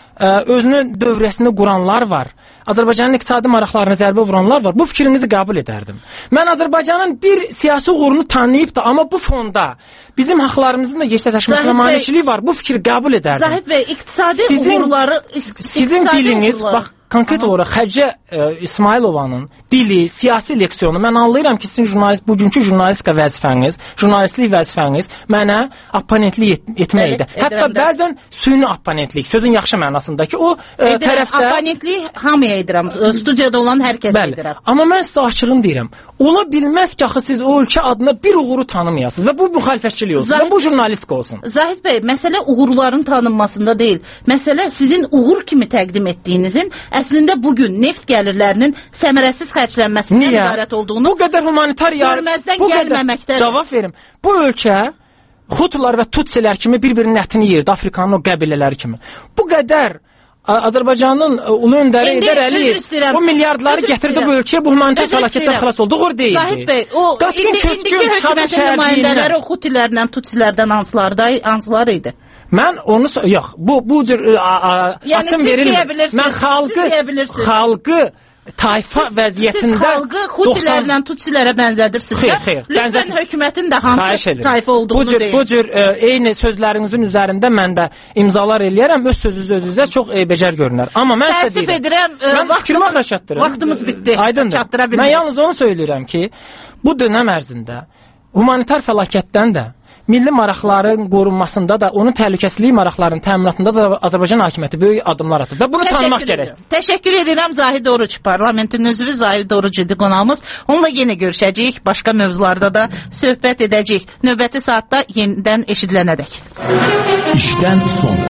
Özünün dövriyyəsini quranlar var. Azərbaycanın iqtisadi maraqlarına zərbə vuranlar var. Bu fikrinizi qəbul edərdim. Mən Azərbaycanın bir siyasi uğurunu tanıyıb da, amma bu fonda bizim haqlarımızın da yeşətləşməsinə maneçiliyi var. Bu fikri qəbul edərdim. Zahid bəy, iqtisadi sizin, uğurları, iqtisadi sizin diliniz, uğurları. bax, konkret Aha. olaraq Xədicə e, İsmailovanın dili, siyasi leksiyonu mən anlayıram ki, sizin jurnalist bugünkü jurnalistika vəzifəniz, jurnalistlik vəzifəniz mənə opponentlik et, etməkdir. Hətta bəzən süni opponentlik, sözün yaxşı mənasındakı o e, edirəm, tərəfdə opponentlik hamıya edirəm. Studiyada olan hər kəsə edirəm. Amma mən sizə açığın deyirəm. Ola bilməz ki, axı siz o ölkə adına bir uğuru tanımayasınız və bu müxalifətçilik olsun Zahid, və bu jurnalistika olsun. Zahid bəy, məsələ uğurların tanınmasında deyil. Məsələ sizin uğur kimi təqdim etdiyinizin əslində bugün neft gəlirlərinin səmərəsiz xərclənməsindən ibarət olduğunu bu qədər humanitar görməzdən gəlməməkdədir. Cavab verim. Bu ölkə Hutular və Tutsilər kimi bir-birinin ətini yeyirdi, Afrikanın o qəbilələri kimi. Bu qədər Azərbaycanın ulu öndəri Heydər Əliyev o milyardları gətirdi bu ölkəyə, bu humanitar fəlakətdən xilas oldu. Doğru deyildi. Zahid bəy, o indiki hökumətin nümayəndələri o Hutilərlə, Tutsilərdən hansılar idi? Mən onu yox, bu bu cür yəni açım verilmir. Mən xalqı xalqı tayfa vəziyyətində siz xalqı Hutilərlə Tutsilərə bənzədirsiniz. Xeyr, xeyr. Lütfən hökumətin də hansı tayfa olduğunu bu cür, deyil. Bu cür e, eyni sözlərinizin üzərində mən də imzalar eləyərəm. Öz sözünüz özünüzə çox e, becər görünər. Amma mən sizə deyirəm. Təəssüf edirəm. E, mən fikrimi axıra vaxtımız bitdi. Aydındır. Çatdıra bilmirəm. Mən yalnız onu söyləyirəm ki, bu dönəm ərzində humanitar fəlakətdən də milli maraqların qorunmasında da, onun təhlükəsizlik maraqlarının təminatında da Azərbaycan hakimiyyəti böyük addımlar atır və bunu Təşəkkür tanımaq gərək. Təşəkkür edirəm Zahid Oruc, parlamentin üzvü Zahid Oruc idi qonağımız. Onunla yenə görüşəcəyik, başqa mövzularda da söhbət edəcəyik. Növbəti saatda yenidən eşidilənədək. İşdən sonra.